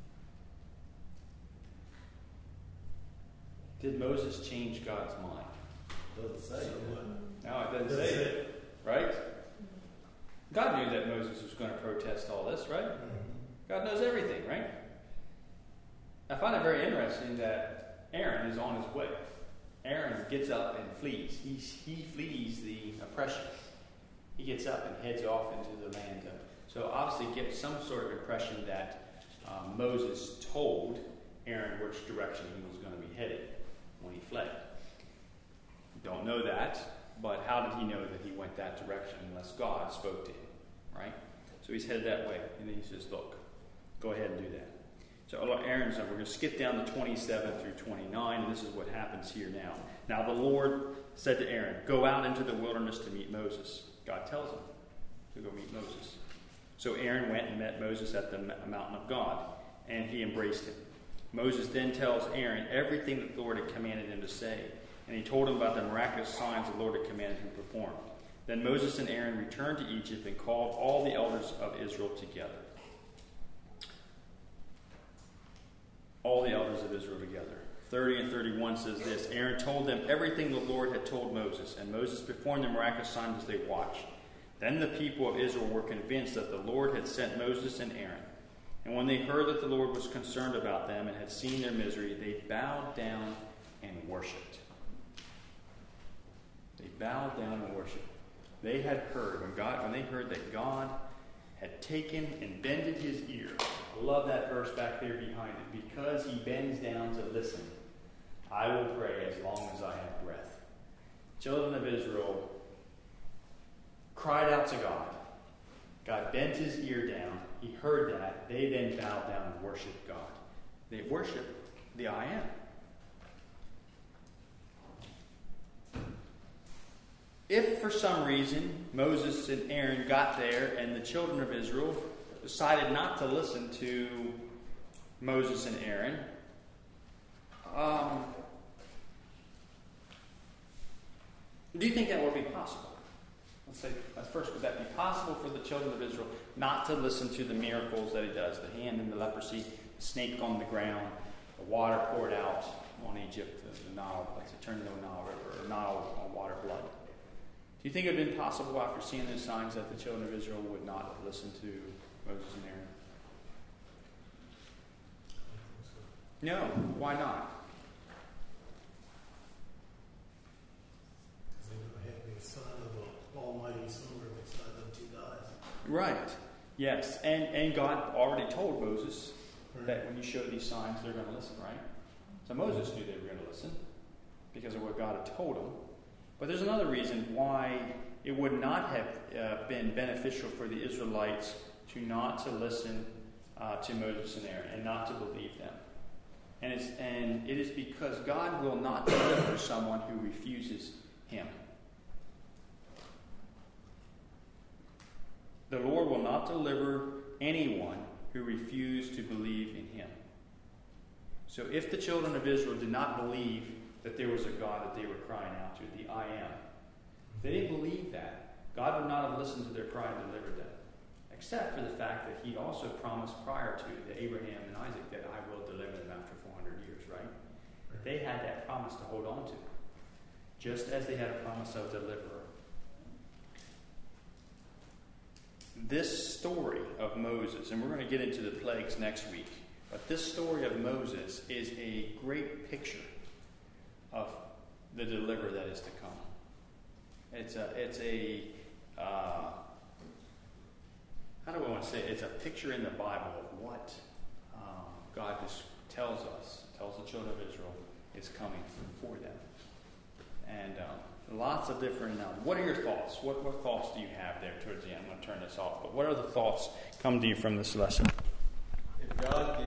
S1: Did Moses change God's mind?
S2: Doesn't say it.
S1: No, it doesn't say it. Right? God knew that Moses was going to protest all this, right? God knows everything, right? I find it very interesting that Aaron is on his way. Aaron gets up and flees. He flees the oppression. He gets up and heads off into the land. So obviously gives some sort of impression that Moses told Aaron which direction he was going to be headed when he fled. Don't know that, but how did he know that he went that direction unless God spoke to him, right? So he's headed that way, and then he says, "Look, go ahead and do that." So Aaron's, we're going to skip down to 27 through 29, and this is what happens here now. Now the Lord said to Aaron, "Go out into the wilderness to meet Moses." God tells him to go meet Moses. So Aaron went and met Moses at the mountain of God, and he embraced him. Moses then tells Aaron everything that the Lord had commanded him to say, and he told him about the miraculous signs the Lord had commanded him to perform. Then Moses and Aaron returned to Egypt and called all the elders of Israel together. All the elders of Israel together. 30 and 31 says this: Aaron told them everything the Lord had told Moses, and Moses performed the miraculous signs as they watched. Then the people of Israel were convinced that the Lord had sent Moses and Aaron. And when they heard that the Lord was concerned about them and had seen their misery, they bowed down and worshipped. They bowed down and worshipped. They had heard, when they heard that God had taken and bended his ear. I love that verse back there behind it. Because he bends down to listen, I will pray as long as I have breath. Children of Israel cried out to God. God bent his ear down. He heard that. They then bowed down and worshiped God. They worshiped the I Am. If for some reason Moses and Aaron got there and the children of Israel decided not to listen to Moses and Aaron, do you think that would be possible? Let's say, first, would that be possible for the children of Israel not to listen to the miracles that he does, the hand in the leprosy, the snake on the ground, the water poured out on Egypt, the Nile, it turned into a Nile River, or Nile water blood. Do you think it would have been possible after seeing those signs that the children of Israel would not have listened to Moses and Aaron? No, why not?
S2: Because they never had to be a son of an almighty somewhere beside them two guys.
S1: Right. Yes. And God already told Moses that when you show these signs, they're going to listen, right? So Moses knew they were going to listen because of what God had told him. But there's another reason why it would not have been beneficial for the Israelites not to listen to Moses and Aaron and not to believe them. And it is because God will not deliver someone who refuses Him. The Lord will not deliver anyone who refused to believe in Him. So if the children of Israel did not believe that there was a God that they were crying out to, the I Am, if they didn't believe that, God would not have listened to their cry and delivered them. Except for the fact that He also promised prior to Abraham and Isaac that I will deliver them after 400 years, right? They had that promise to hold on to, just as they had a promise of deliverer. This story of Moses, and we're going to get into the plagues next week, but this story of Moses is a great picture of the deliverer that is to come. It's a how do I want to say it? It's a picture in the Bible of what God just tells the children of Israel is coming for them. And lots of different, what are your thoughts? What thoughts do you have there towards the end? I'm going to turn this off. But what other thoughts come to you from this lesson?
S2: If God